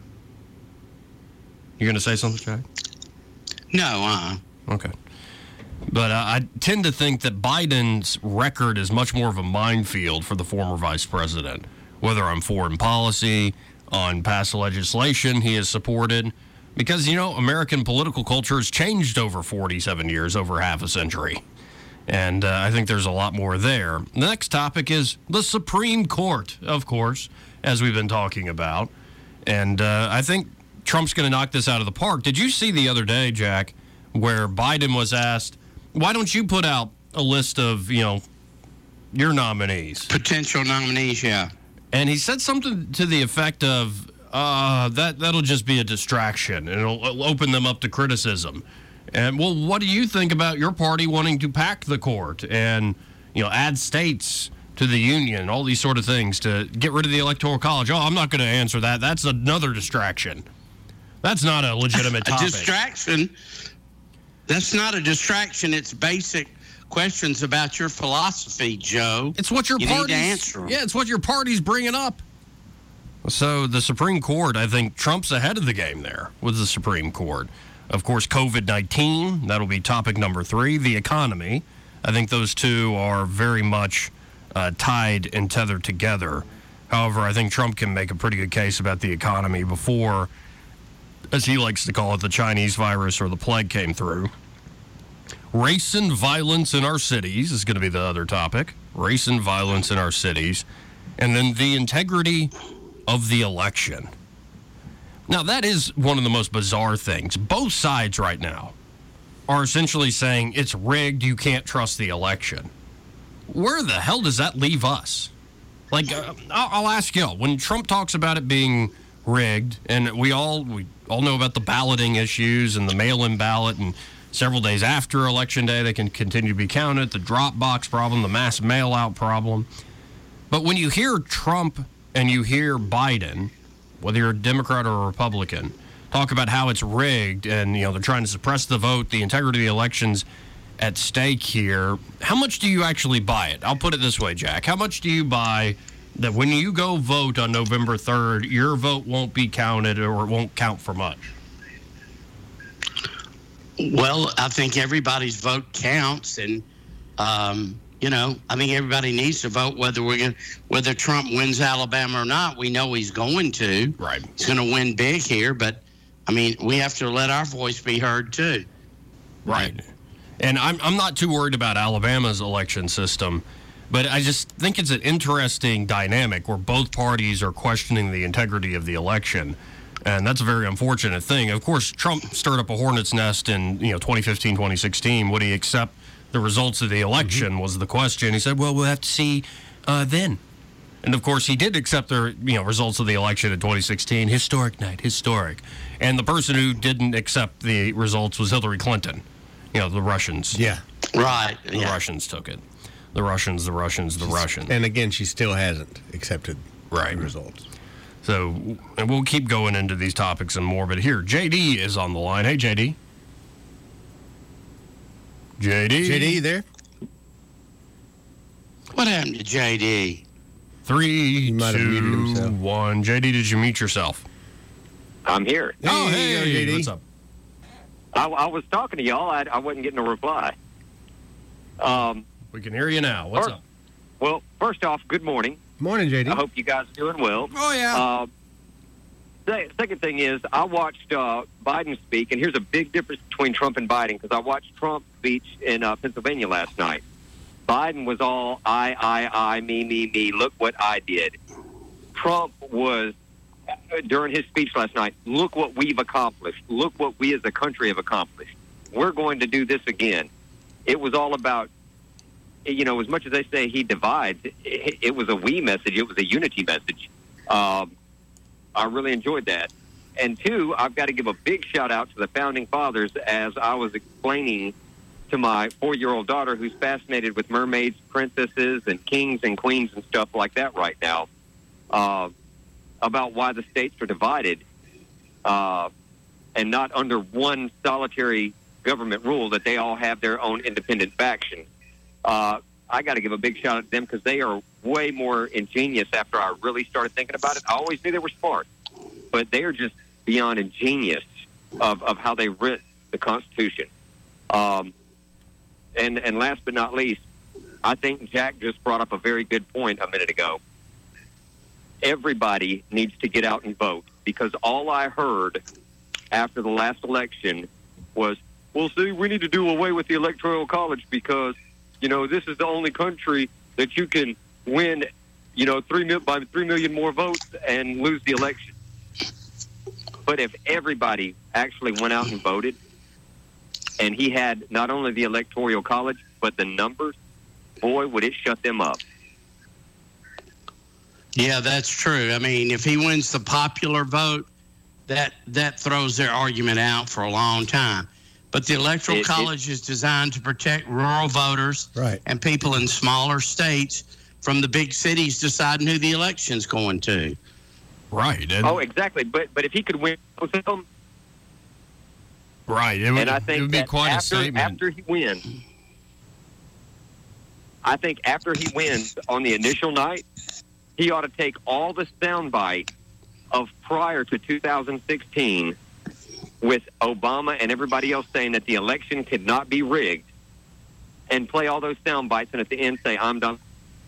You going to say something, Jack? No, uh-uh. Okay. But uh, I tend to think that Biden's record is much more of a minefield for the former vice president, whether on foreign policy, on past legislation he has supported. Because, you know, American political culture has changed over forty-seven years, over half a century. And uh, I think there's a lot more there. The next topic is the Supreme Court, of course, as we've been talking about. And uh, I think Trump's going to knock this out of the park. Did you see the other day, Jack, where Biden was asked, why don't you put out a list of, you know, your nominees? Potential nominees, yeah. And he said something to the effect of, uh, that, that'll just be a distraction, and it'll, it'll open them up to criticism. And, well, what do you think about your party wanting to pack the court and, you know, add states to the union, all these sort of things to get rid of the Electoral College? Oh, I'm not going to answer that. That's another distraction. That's not a legitimate topic. A distraction? That's not a distraction. It's basic questions about your philosophy, Joe. It's what your you party's, need to answer them. Yeah, it's what your party's bringing up. So the Supreme Court, I think Trump's ahead of the game there with the Supreme Court. Of course, COVID nineteen, that'll be topic number three. The economy, I think those two are very much uh, tied and tethered together. However, I think Trump can make a pretty good case about the economy before, as he likes to call it, the Chinese virus or the plague came through. Race and violence in our cities is going to be the other topic. Race and violence in our cities. And then the integrity of the election. Now, that is one of the most bizarre things. Both sides right now are essentially saying it's rigged, you can't trust the election. Where the hell does that leave us? Like, uh, I'll, I'll ask you, when Trump talks about it being rigged, and we all we all know about the balloting issues and the mail-in ballot, and several days after Election Day they can continue to be counted, the drop box problem, the mass mail-out problem. But when you hear Trump and you hear Biden, whether you're a Democrat or a Republican, talk about how it's rigged and, you know, they're trying to suppress the vote, the integrity of the election's at stake here, how much do you actually buy it? I'll put it this way, Jack. How much do you buy that when you go vote on November third, your vote won't be counted or it won't count for much? Well, I think everybody's vote counts, and um, you know, I think everybody needs to vote whether we're going, whether Trump wins Alabama or not. We know he's going to. Right. He's going to win big here, but I mean, we have to let our voice be heard too. Right. And I'm I'm not too worried about Alabama's election system, but I just think it's an interesting dynamic where both parties are questioning the integrity of the election. And that's a very unfortunate thing. Of course, Trump stirred up a hornet's nest in, you know, twenty fifteen, twenty sixteen. Would he accept the results of the election mm-hmm. was the question. He said, well, we'll have to see uh, then. And, of course, he did accept the, you know, results of the election in twenty sixteen. Historic night, historic. And the person who didn't accept the results was Hillary Clinton. You know, the Russians. Yeah. Right. The yeah. Russians took it. The Russians, the Russians, the She's, Russians. And, again, she still hasn't accepted right. the results. So, and we'll keep going into these topics and more. But here, J D is on the line. Hey, J D. J D. J D, you there? What happened to J D? Three, two, one. J D, did you mute yourself? I'm here. Hey, oh, hey, go, J D. What's up? I, I was talking to y'all. I, I wasn't getting a reply. Um, we can hear you now. What's first, up? Well, first off, good morning. Morning, J D. I hope you guys are doing well. Oh, yeah. Uh, the second thing is, I watched uh, Biden speak, and here's a big difference between Trump and Biden, because I watched Trump's speech in uh, Pennsylvania last night. Biden was all, I, I, I, me, me, me, look what I did. Trump was, during his speech last night, look what we've accomplished. Look what we as a country have accomplished. We're going to do this again. It was all about, you know, as much as they say he divides, it, it was a we message. It was a unity message. Um, I really enjoyed that. And two, I've got to give a big shout out to the founding fathers as I was explaining to my four-year-old daughter who's fascinated with mermaids, princesses, and kings and queens and stuff like that right now, uh, about why the states are divided uh, and not under one solitary government rule, that they all have their own independent faction. Uh, I got to give a big shout out to them because they are way more ingenious after I really started thinking about it. I always knew they were smart, but they are just beyond ingenious of, of how they writ the Constitution. Um, and, and last but not least, I think Jack just brought up a very good point a minute ago. Everybody needs to get out and vote, because all I heard after the last election was, well, see, we need to do away with the Electoral College because, you know, this is the only country that you can win, you know, three mil- by three million more votes and lose the election. But if everybody actually went out and voted, and he had not only the Electoral College, but the numbers, boy, would it shut them up. Yeah, that's true. I mean, if he wins the popular vote, that that throws their argument out for a long time. But the Electoral It- it- College is designed to protect rural voters Right. and people in smaller states from the big cities deciding who the election's going to. Right. And, Oh, exactly. But but if he could win both of them, right. It would, and I think it would be that quite after, a statement. after he wins, I think after he wins on the initial night, he ought to take all the soundbite of prior to two thousand sixteen with Obama and everybody else saying that the election could not be rigged, and play all those sound bites, and at the end say, I'm done.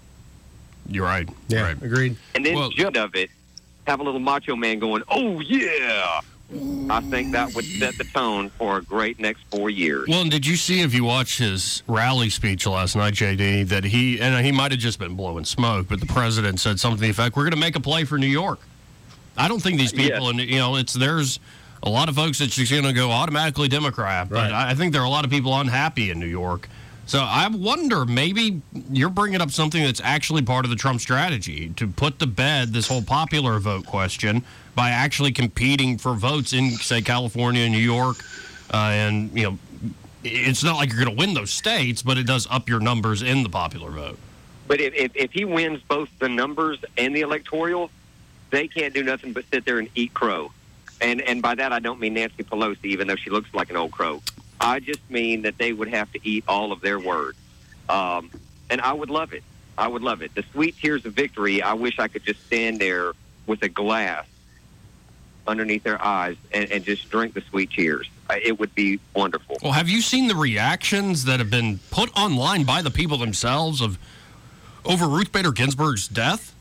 You're right. Yeah, right. agreed. And then Well- just of it, have a little macho man going, oh, yeah. I think that would set the tone for a great next four years. Well, and did you see, if you watched his rally speech last night, J D, that he, and he might have just been blowing smoke, but the president said something to the effect, we're going to make a play for New York. I don't think these people, Yes. and you know, it's there's a lot of folks that's just going to go automatically Democrat, but Right. I I think there are a lot of people unhappy in New York. So I wonder, maybe you're bringing up something that's actually part of the Trump strategy to put to bed this whole popular vote question by actually competing for votes in, say, California, New York, uh, and, you know, it's not like you're going to win those states, but it does up your numbers in the popular vote. But if, if, if he wins both the numbers and the electoral, they can't do nothing but sit there and eat crow. And and by that, I don't mean Nancy Pelosi, even though she looks like an old crow. I just mean that they would have to eat all of their words. Um, and I would love it. I would love it. The sweet tears of victory, I wish I could just stand there with a glass underneath their eyes and, and just drink the sweet tears. I- It would be wonderful. Well, have you seen the reactions that have been put online by the people themselves of over Ruth Bader Ginsburg's death?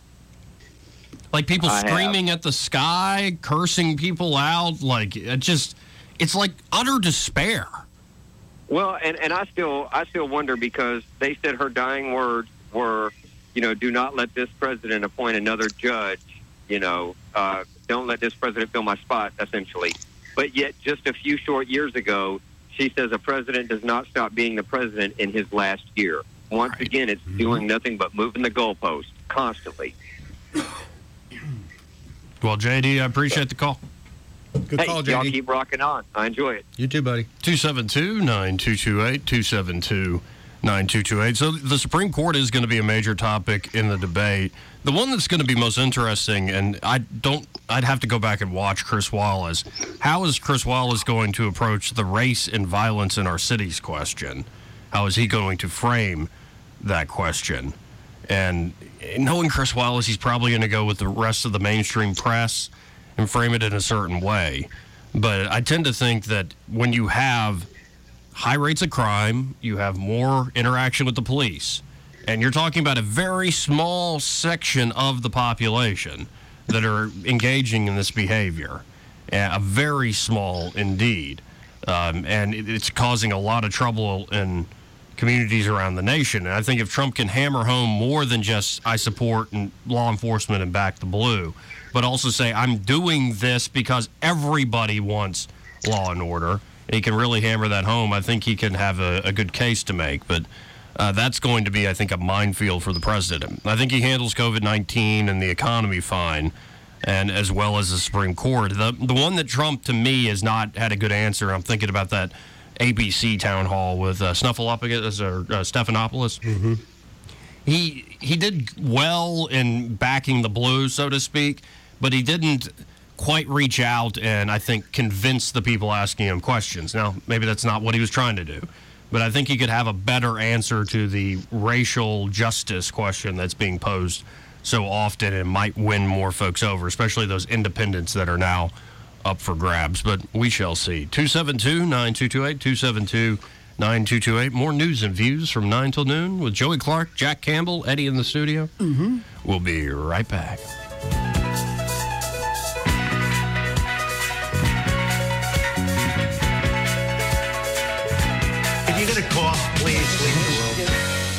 Like people I have. screaming at the sky, cursing people out, like it just it's like utter despair. Well, and, and I still I still wonder, because they said her dying words were, you know, do not let this president appoint another judge, you know, uh, don't let this president fill my spot, essentially. But yet just a few short years ago, she says a president does not stop being the president in his last year. Once Right. again, it's doing nothing but moving the goalpost constantly. Well, J D, I appreciate the call. Good hey, call, y'all J D. keep rocking on. I enjoy it. You too, buddy. two seven two, nine two two eight, two seven two, nine two two eight. So the Supreme Court is going to be a major topic in the debate. The one that's going to be most interesting, and I don't, I'd have to go back and watch Chris Wallace. How is Chris Wallace going to approach the race and violence in our cities question? How is he going to frame that question? And knowing Chris Wallace, he's probably going to go with the rest of the mainstream press and frame it in a certain way. But I tend to think that when you have high rates of crime, you have more interaction with the police, and you're talking about a very small section of the population that are engaging in this behavior, a very small indeed, um, and it, it's causing a lot of trouble in communities around the nation. And I think if Trump can hammer home more than just I support and law enforcement and back the blue, but also say I'm doing this because everybody wants law and order, and he can really hammer that home, I think he can have a, a good case to make. But uh, that's going to be, I think, a minefield for the president. I think he handles COVID nineteen and the economy fine, and as well as the Supreme Court. The, the one that Trump, to me, has not had a good answer, I'm thinking about that A B C town hall with uh, Snuffleupagus or uh, Stephanopoulos. Mm-hmm. He he did well in backing the Blues, so to speak, but he didn't quite reach out and I think convince the people asking him questions. Now, maybe that's not what he was trying to do, but I think he could have a better answer to the racial justice question that's being posed so often and might win more folks over, especially those independents that are now up for grabs. But we shall see. two seven two, nine two two eight, two seven two, nine two two eight. More news and views from nine till noon with Joey Clark, Jack Campbell, Eddie in the studio. Mm-hmm. We'll be right back. If you get a cough, please leave the room.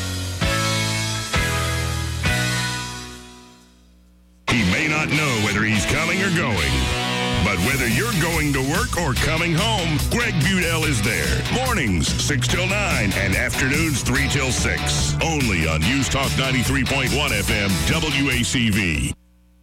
He may not know whether he's coming or going, but whether you're going to work or coming home, Greg Budell is there. Mornings, six till nine, and afternoons, three till six. Only on News Talk ninety-three point one F M, W A C V.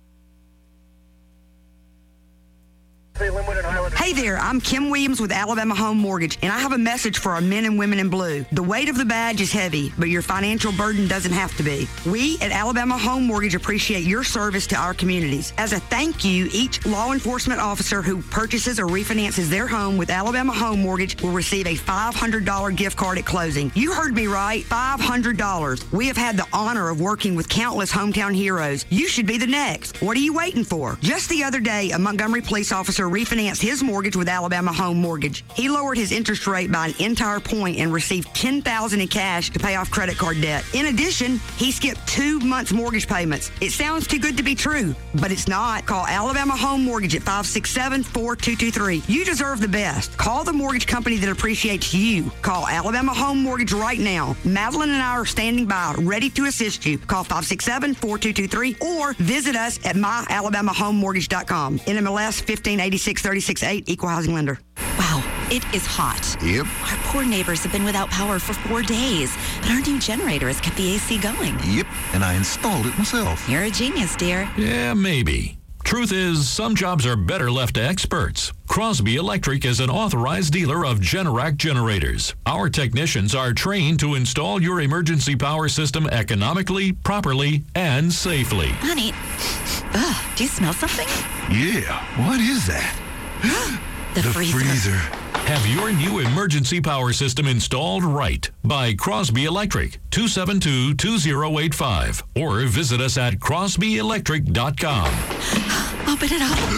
Hey there, I'm Kim Williams with Alabama Home Mortgage, and I have a message for our men and women in blue. The weight of the badge is heavy, but your financial burden doesn't have to be. We at Alabama Home Mortgage appreciate your service to our communities. As a thank you, each law enforcement officer who purchases or refinances their home with Alabama Home Mortgage will receive a five hundred dollars gift card at closing. You heard me right, five hundred dollars. We have had the honor of working with countless hometown heroes. You should be the next. What are you waiting for? Just the other day, a Montgomery police officer refinanced his mortgage with Alabama Home Mortgage. He lowered his interest rate by an entire point and received ten thousand dollars in cash to pay off credit card debt. In addition, he skipped two months mortgage payments. It sounds too good to be true, but it's not. Call Alabama Home Mortgage at five six seven, four two two three. You deserve the best. Call the mortgage company that appreciates you. Call Alabama Home Mortgage right now. Madeline and I are standing by, ready to assist you. Call five six seven, four two two three or visit us at my alabama home mortgage dot com. N M L S fifteen eighty-six thirty-six eight, Equal Housing Lender. Wow, it is hot. Yep. Our poor neighbors have been without power for four days, but our new generator has kept the A C going. Yep, and I installed it myself. You're a genius, dear. Yeah, maybe. Truth is, some jobs are better left to experts. Crosby Electric is an authorized dealer of Generac generators. Our technicians are trained to install your emergency power system economically, properly, and safely. Honey, ugh, do you smell something? Yeah, what is that? The, the freezer. freezer. Have your new emergency power system installed right by Crosby Electric, two seven two, two zero eight five, or visit us at crosby electric dot com. Open it up.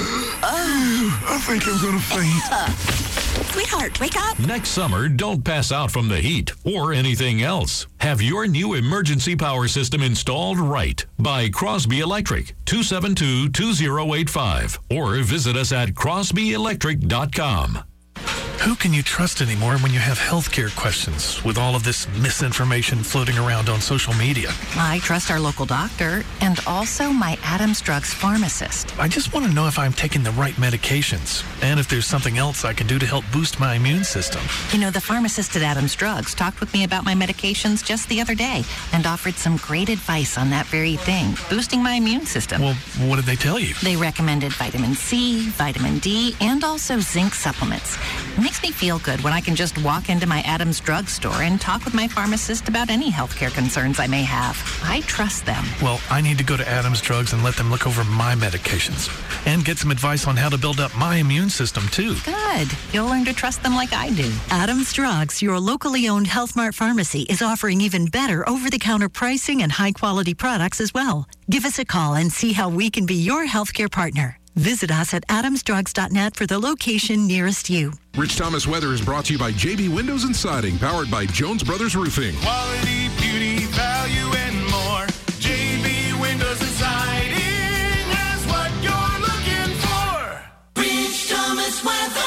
uh, I think I'm going to faint. Uh, sweetheart, wake up. Next summer, don't pass out from the heat or anything else. Have your new emergency power system installed right by Crosby Electric, two seven two, two zero eight five, or visit us at crosby electric dot com. Who can you trust anymore when you have healthcare questions with all of this misinformation floating around on social media? I trust our local doctor and also my Adams Drugs pharmacist. I just want to know if I'm taking the right medications and if there's something else I can do to help boost my immune system. You know, the pharmacist at Adams Drugs talked with me about my medications just the other day and offered some great advice on that very thing, boosting my immune system. Well, what did they tell you? They recommended vitamin C, vitamin D, and also zinc supplements. It makes me feel good when I can just walk into my Adams Drug Store and talk with my pharmacist about any healthcare concerns I may have. I trust them. Well, I need to go to Adams Drugs and let them look over my medications and get some advice on how to build up my immune system, too. Good. You'll learn to trust them like I do. Adams Drugs, your locally owned Health Mart pharmacy, is offering even better over-the-counter pricing and high-quality products as well. Give us a call and see how we can be your healthcare partner. Visit us at adams drugs dot net for the location nearest you. Rich Thomas Weather is brought to you by J B Windows and Siding, powered by Jones Brothers Roofing. Quality, beauty, value, and more. J B Windows and Siding has what you're looking for. Rich Thomas Weather.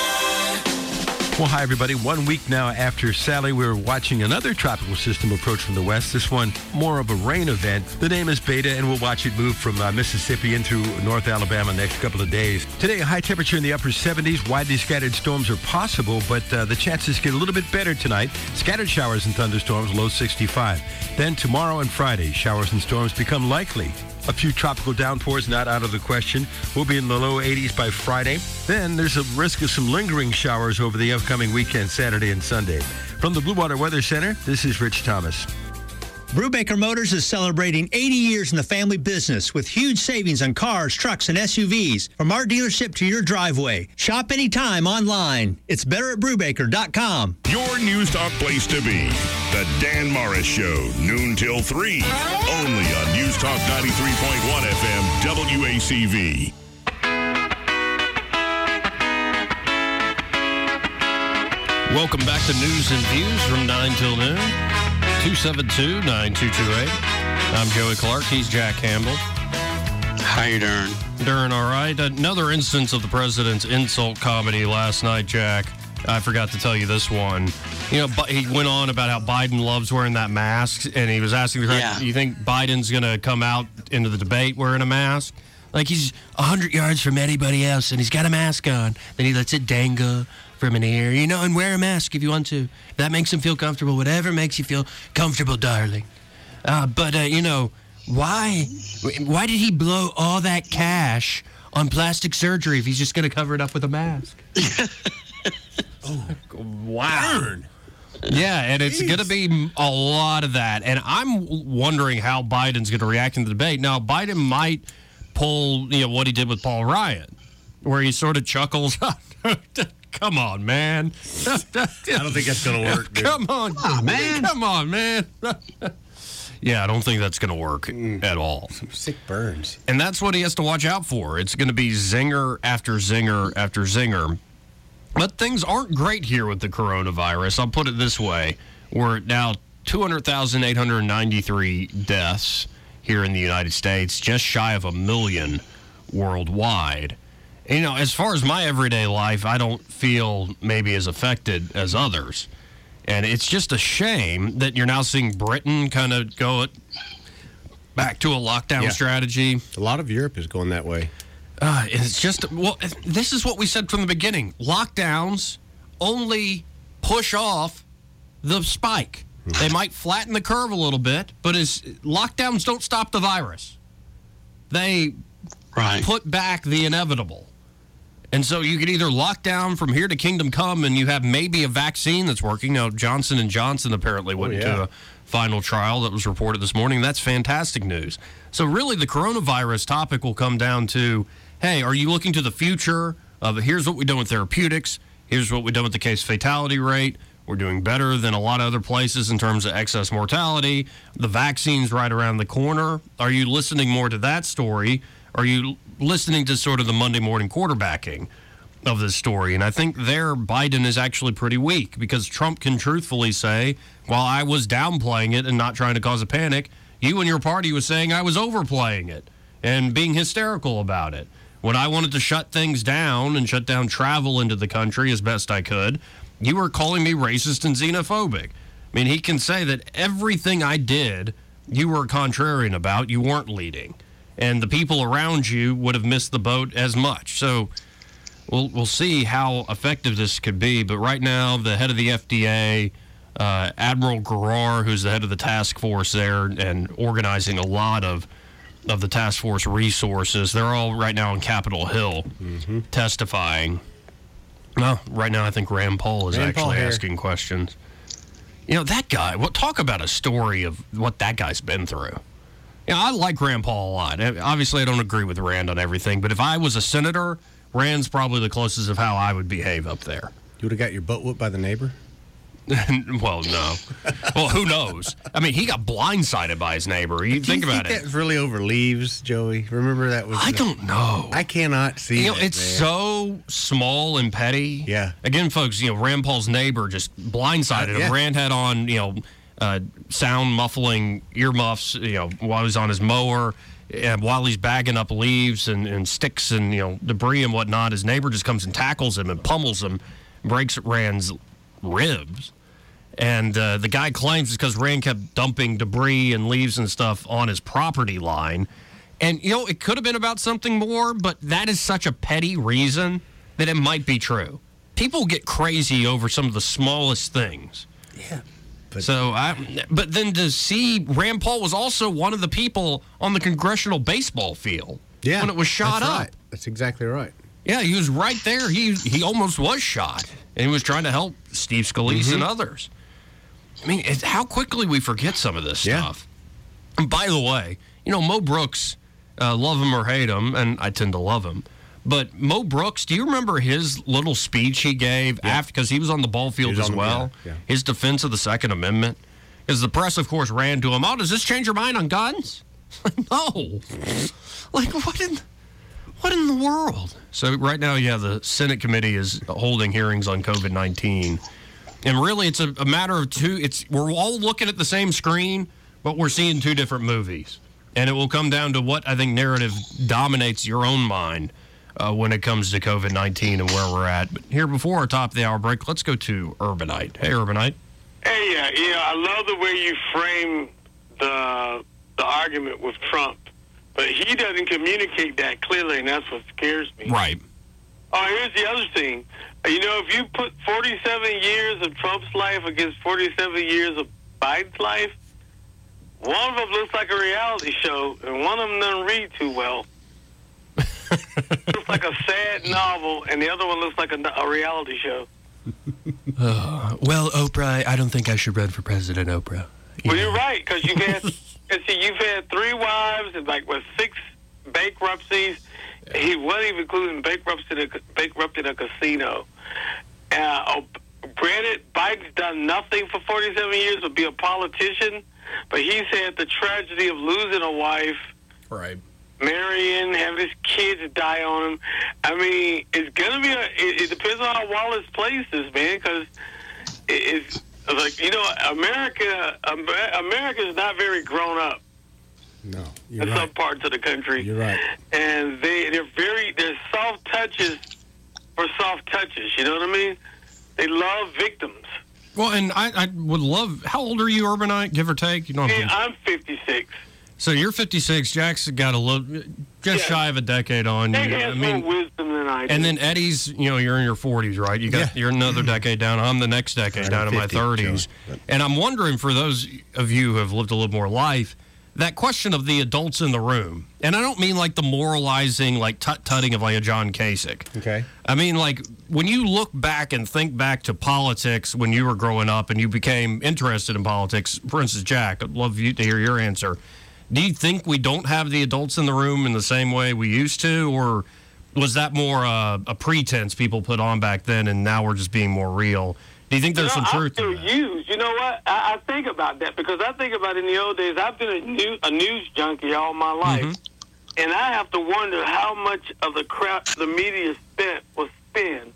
Well, hi, everybody. One week now after Sally, we're watching another tropical system approach from the west. This one, more of a rain event. The name is Beta, and we'll watch it move from uh, Mississippi in through North Alabama next couple of days. Today, a high temperature in the upper seventies. Widely scattered storms are possible, but uh, the chances get a little bit better tonight. Scattered showers and thunderstorms, low sixty-five. Then tomorrow and Friday, showers and storms become likely. A few tropical downpours not out of the question. We'll be in the low eighties by Friday. Then there's a risk of some lingering showers over the upcoming weekend, Saturday and Sunday. From the Blue Water Weather Center, this is Rich Thomas. Brubaker Motors is celebrating eighty years in the family business with huge savings on cars, trucks, and S U Vs. From our dealership to your driveway. Shop anytime online. It's better at brubaker dot com. Your News Talk place to be. The Dan Morris Show, noon till three. Only on News Talk ninety-three point one F M, W A C V. Welcome back to News and Views from nine till noon. two seven two, nine two two eight. I'm Joey Clark. He's Jack Campbell. How you doing? Doing all right. Another instance of the president's insult comedy last night, Jack. I forgot to tell you this one. You know, he went on about how Biden loves wearing that mask, and he was asking the Yeah. you think Biden's going to come out into the debate wearing a mask? Like he's one hundred yards from anybody else, and he's got a mask on. Then he lets it dangle from an ear, you know, and wear a mask if you want to. If that makes him feel comfortable. Whatever makes you feel comfortable, darling. Uh, but, uh, you know, why why did he blow all that cash on plastic surgery if he's just going to cover it up with a mask? Oh, wow. Burn. Yeah, and it's going to be a lot of that. And I'm wondering how Biden's going to react in the debate. Now, Biden might pull, you know, what he did with Paul Ryan, where he sort of chuckles. Come on, man. I don't think that's going to work, dude. Come on. Come on, man. Come on, man. Yeah, I don't think that's going to work mm. at all. Some sick burns. And that's what he has to watch out for. It's going to be zinger after zinger after zinger. But things aren't great here with the coronavirus. I'll put it this way. We're at now two hundred thousand eight hundred ninety-three deaths here in the United States, just shy of a million worldwide. You know, as far as my everyday life, I don't feel maybe as affected as others. And it's just a shame that you're now seeing Britain kind of go back to a lockdown Yeah. strategy. A lot of Europe is going that way. Uh, it's just, well, this is what we said from the beginning. Lockdowns only push off the spike. They might flatten the curve a little bit, but as lockdowns don't stop the virus. They right. put back the inevitable. And so you could either lock down from here to kingdom come and you have maybe a vaccine that's working. Now, Johnson and Johnson apparently went Oh, yeah. into a final trial that was reported this morning. That's fantastic news. So really the coronavirus topic will come down to, hey, are you looking to the future of here's what we've done with therapeutics, here's what we've done with the case fatality rate, we're doing better than a lot of other places in terms of excess mortality, the vaccine's right around the corner. Are you listening more to that story? Are you listening to sort of the Monday morning quarterbacking of this story? And I think there Biden is actually pretty weak because Trump can truthfully say, while I was downplaying it and not trying to cause a panic, you and your party was saying I was overplaying it and being hysterical about it. When I wanted to shut things down and shut down travel into the country as best I could, you were calling me racist and xenophobic. I mean, he can say that everything I did, you were contrarian about, you weren't leading. And the people around you would have missed the boat as much. So we'll we'll see how effective this could be. But right now, the head of the F D A, uh, Admiral Garrar, who's the head of the task force there and organizing a lot of of the task force resources, they're all right now on Capitol Hill mm-hmm. testifying. Well, right now I think Rand Paul is Rand Paul actually here. asking questions. You know, that guy, well, talk about a story of what that guy's been through. You know, I like Rand Paul a lot. Obviously, I don't agree with Rand on everything, but if I was a senator, Rand's probably the closest of how I would behave up there. You would have got your butt whooped by the neighbor? Well, no. Well, who knows? I mean, he got blindsided by his neighbor. You Do think you about think it. That's really over leaves, Joey. Remember that was. I don't know. I cannot see. You know, that, it's man. so small and petty. Yeah. Again, folks, you know, Rand Paul's neighbor just blindsided Uh, him. yeah. Rand had on, you know, uh, sound muffling earmuffs, you know, while he was on his mower, and while he's bagging up leaves and, and sticks and, you know, debris and whatnot. His neighbor just comes and tackles him and pummels him, breaks Rand's ribs. And uh, the guy claims it's because Rand kept dumping debris and leaves and stuff on his property line. And, you know, it could have been about something more, but that is such a petty reason that it might be true. People get crazy over some of the smallest things. Yeah. so I, but then to see Rand Paul was also one of the people on the congressional baseball field Yeah, when it was shot that's up. right. That's exactly right. Yeah, he was right there. He he almost was shot, and he was trying to help Steve Scalise Mhm. and others. I mean, it's how quickly we forget some of this Yeah. stuff. And by the way, you know, Mo Brooks, uh, love him or hate him, and I tend to love him. But Mo Brooks, do you remember his little speech he gave after, because he was on the ball field He was as on the- well, yeah, yeah. his defense of the Second Amendment? Because the press, of course, ran to him, oh, does this change your mind on guns? No. Like, what in, what in the world? So right now, yeah, the Senate committee is holding hearings on COVID nineteen. And really, it's a, a matter of two, it's we're all looking at the same screen, but we're seeing two different movies. And it will come down to what I think narrative dominates your own mind uh, when it comes to COVID nineteen and where we're at. But here, before our top of the hour break, let's go to Urbanite. Hey, Urbanite. Hey, yeah, yeah, I love the way you frame the the argument with Trump, but he doesn't communicate that clearly, and that's what scares me. Right. Oh, here's the other thing. You know, if you put forty-seven years of Trump's life against forty-seven years of Biden's life, one of them looks like a reality show, and one of them doesn't read too well. Looks like a sad novel, and the other one looks like a, a reality show. Uh, well, Oprah, I don't think I should run for president, Oprah. Well, you're right, because you've had, and see, you've had three wives and like with six bankruptcies. He wasn't even including bankruptcy, bankrupted a casino. Uh, oh, granted, Biden's done nothing for forty-seven years to be a politician, but he's had the tragedy of losing a wife, right, marrying, having his kids die on him. I mean, it's gonna be a. It, it depends on how Wallace plays this, man, because it, it's like, you know, America. America is not very grown up. No, in you're some right. parts of the country. You're right. And they, they're very, they're soft touches for soft touches. You know what I mean? They love victims. Well, and I, I would love, how old are you, Urbanite, give or take? You know, Yeah, I'm fifty-six. So you're fifty-six. Jack's got a little, just shy of a decade on you. They I have mean, more wisdom than I do. and then Eddie's, you know, you're in your forties, right? You got, you're another decade down. I'm the next decade I'm down in my fifty, thirties. Joe. And I'm wondering, for those of you who have lived a little more life, that question of the adults in the room, and I don't mean like the moralizing, like tut-tutting of like a John Kasich. Okay. I mean, like, when you look back and think back to politics when you were growing up and you became interested in politics, for instance, Jack, I'd love you to hear your answer. Do you think we don't have the adults in the room in the same way we used to, or was that more uh, a pretense people put on back then and now we're just being more real? Do you think there's you know, some truth I'm to still that? used. You know what? I, I think about that because I think about in the old days, I've been a, new, a news junkie all my life. Mm-hmm. And I have to wonder how much of the crap the media spent was spin.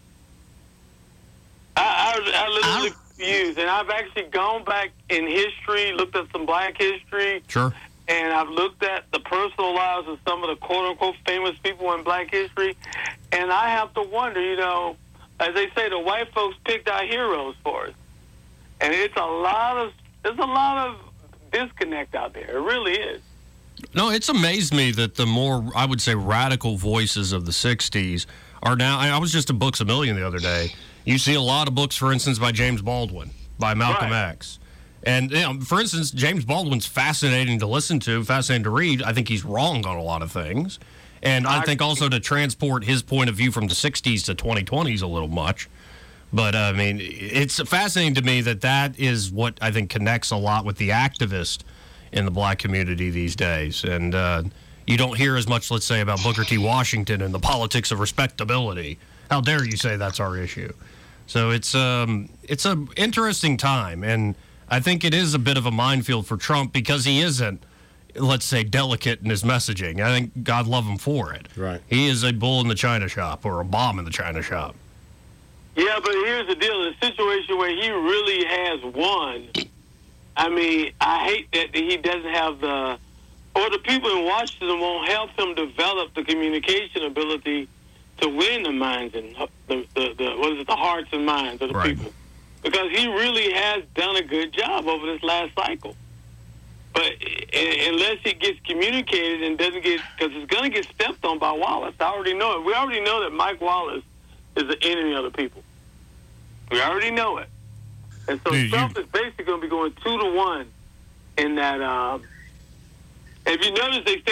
I, I, I literally confused. And I've actually gone back in history, looked at some black history. Sure. And I've looked at the personal lives of some of the quote-unquote famous people in black history. And I have to wonder, you know, as they say, the white folks picked our heroes for us. And it's a lot of, there's a lot of disconnect out there. It really is. No, it's amazed me that the more, I would say, radical voices of the sixties are now, I I was just at Books A Million the other day. You see a lot of books, for instance, by James Baldwin, by Malcolm Right. X. And, you know, for instance, James Baldwin's fascinating to listen to, fascinating to read. I think he's wrong on a lot of things. And I think also to transport his point of view from the sixties to twenty twenty is a little much. But, I mean, it's fascinating to me that that is what I think connects a lot with the activist in the black community these days. And uh, you don't hear as much, let's say, about Booker T. Washington and the politics of respectability. How dare you say that's our issue? So it's um, it's an interesting time. And I think it is a bit of a minefield for Trump because he isn't, let's say, delicate in his messaging. I think God love him for it. Right. He is a bull in the china shop or a bomb in the china shop. Yeah, but here's the deal. In a situation where he really has won, I mean, I hate that he doesn't have the, or the people in Washington won't help him develop the communication ability to win the minds and the, the, the what is it, the hearts and minds of the Right. people. Because he really has done a good job over this last cycle. But uh, unless it gets communicated and doesn't get, because it's going to get stepped on by Wallace. I already know it. We already know that Mike Wallace is the enemy of the people. We already know it. And so Dude, Trump is basically going to be going two to one in that. Um, if you notice, they say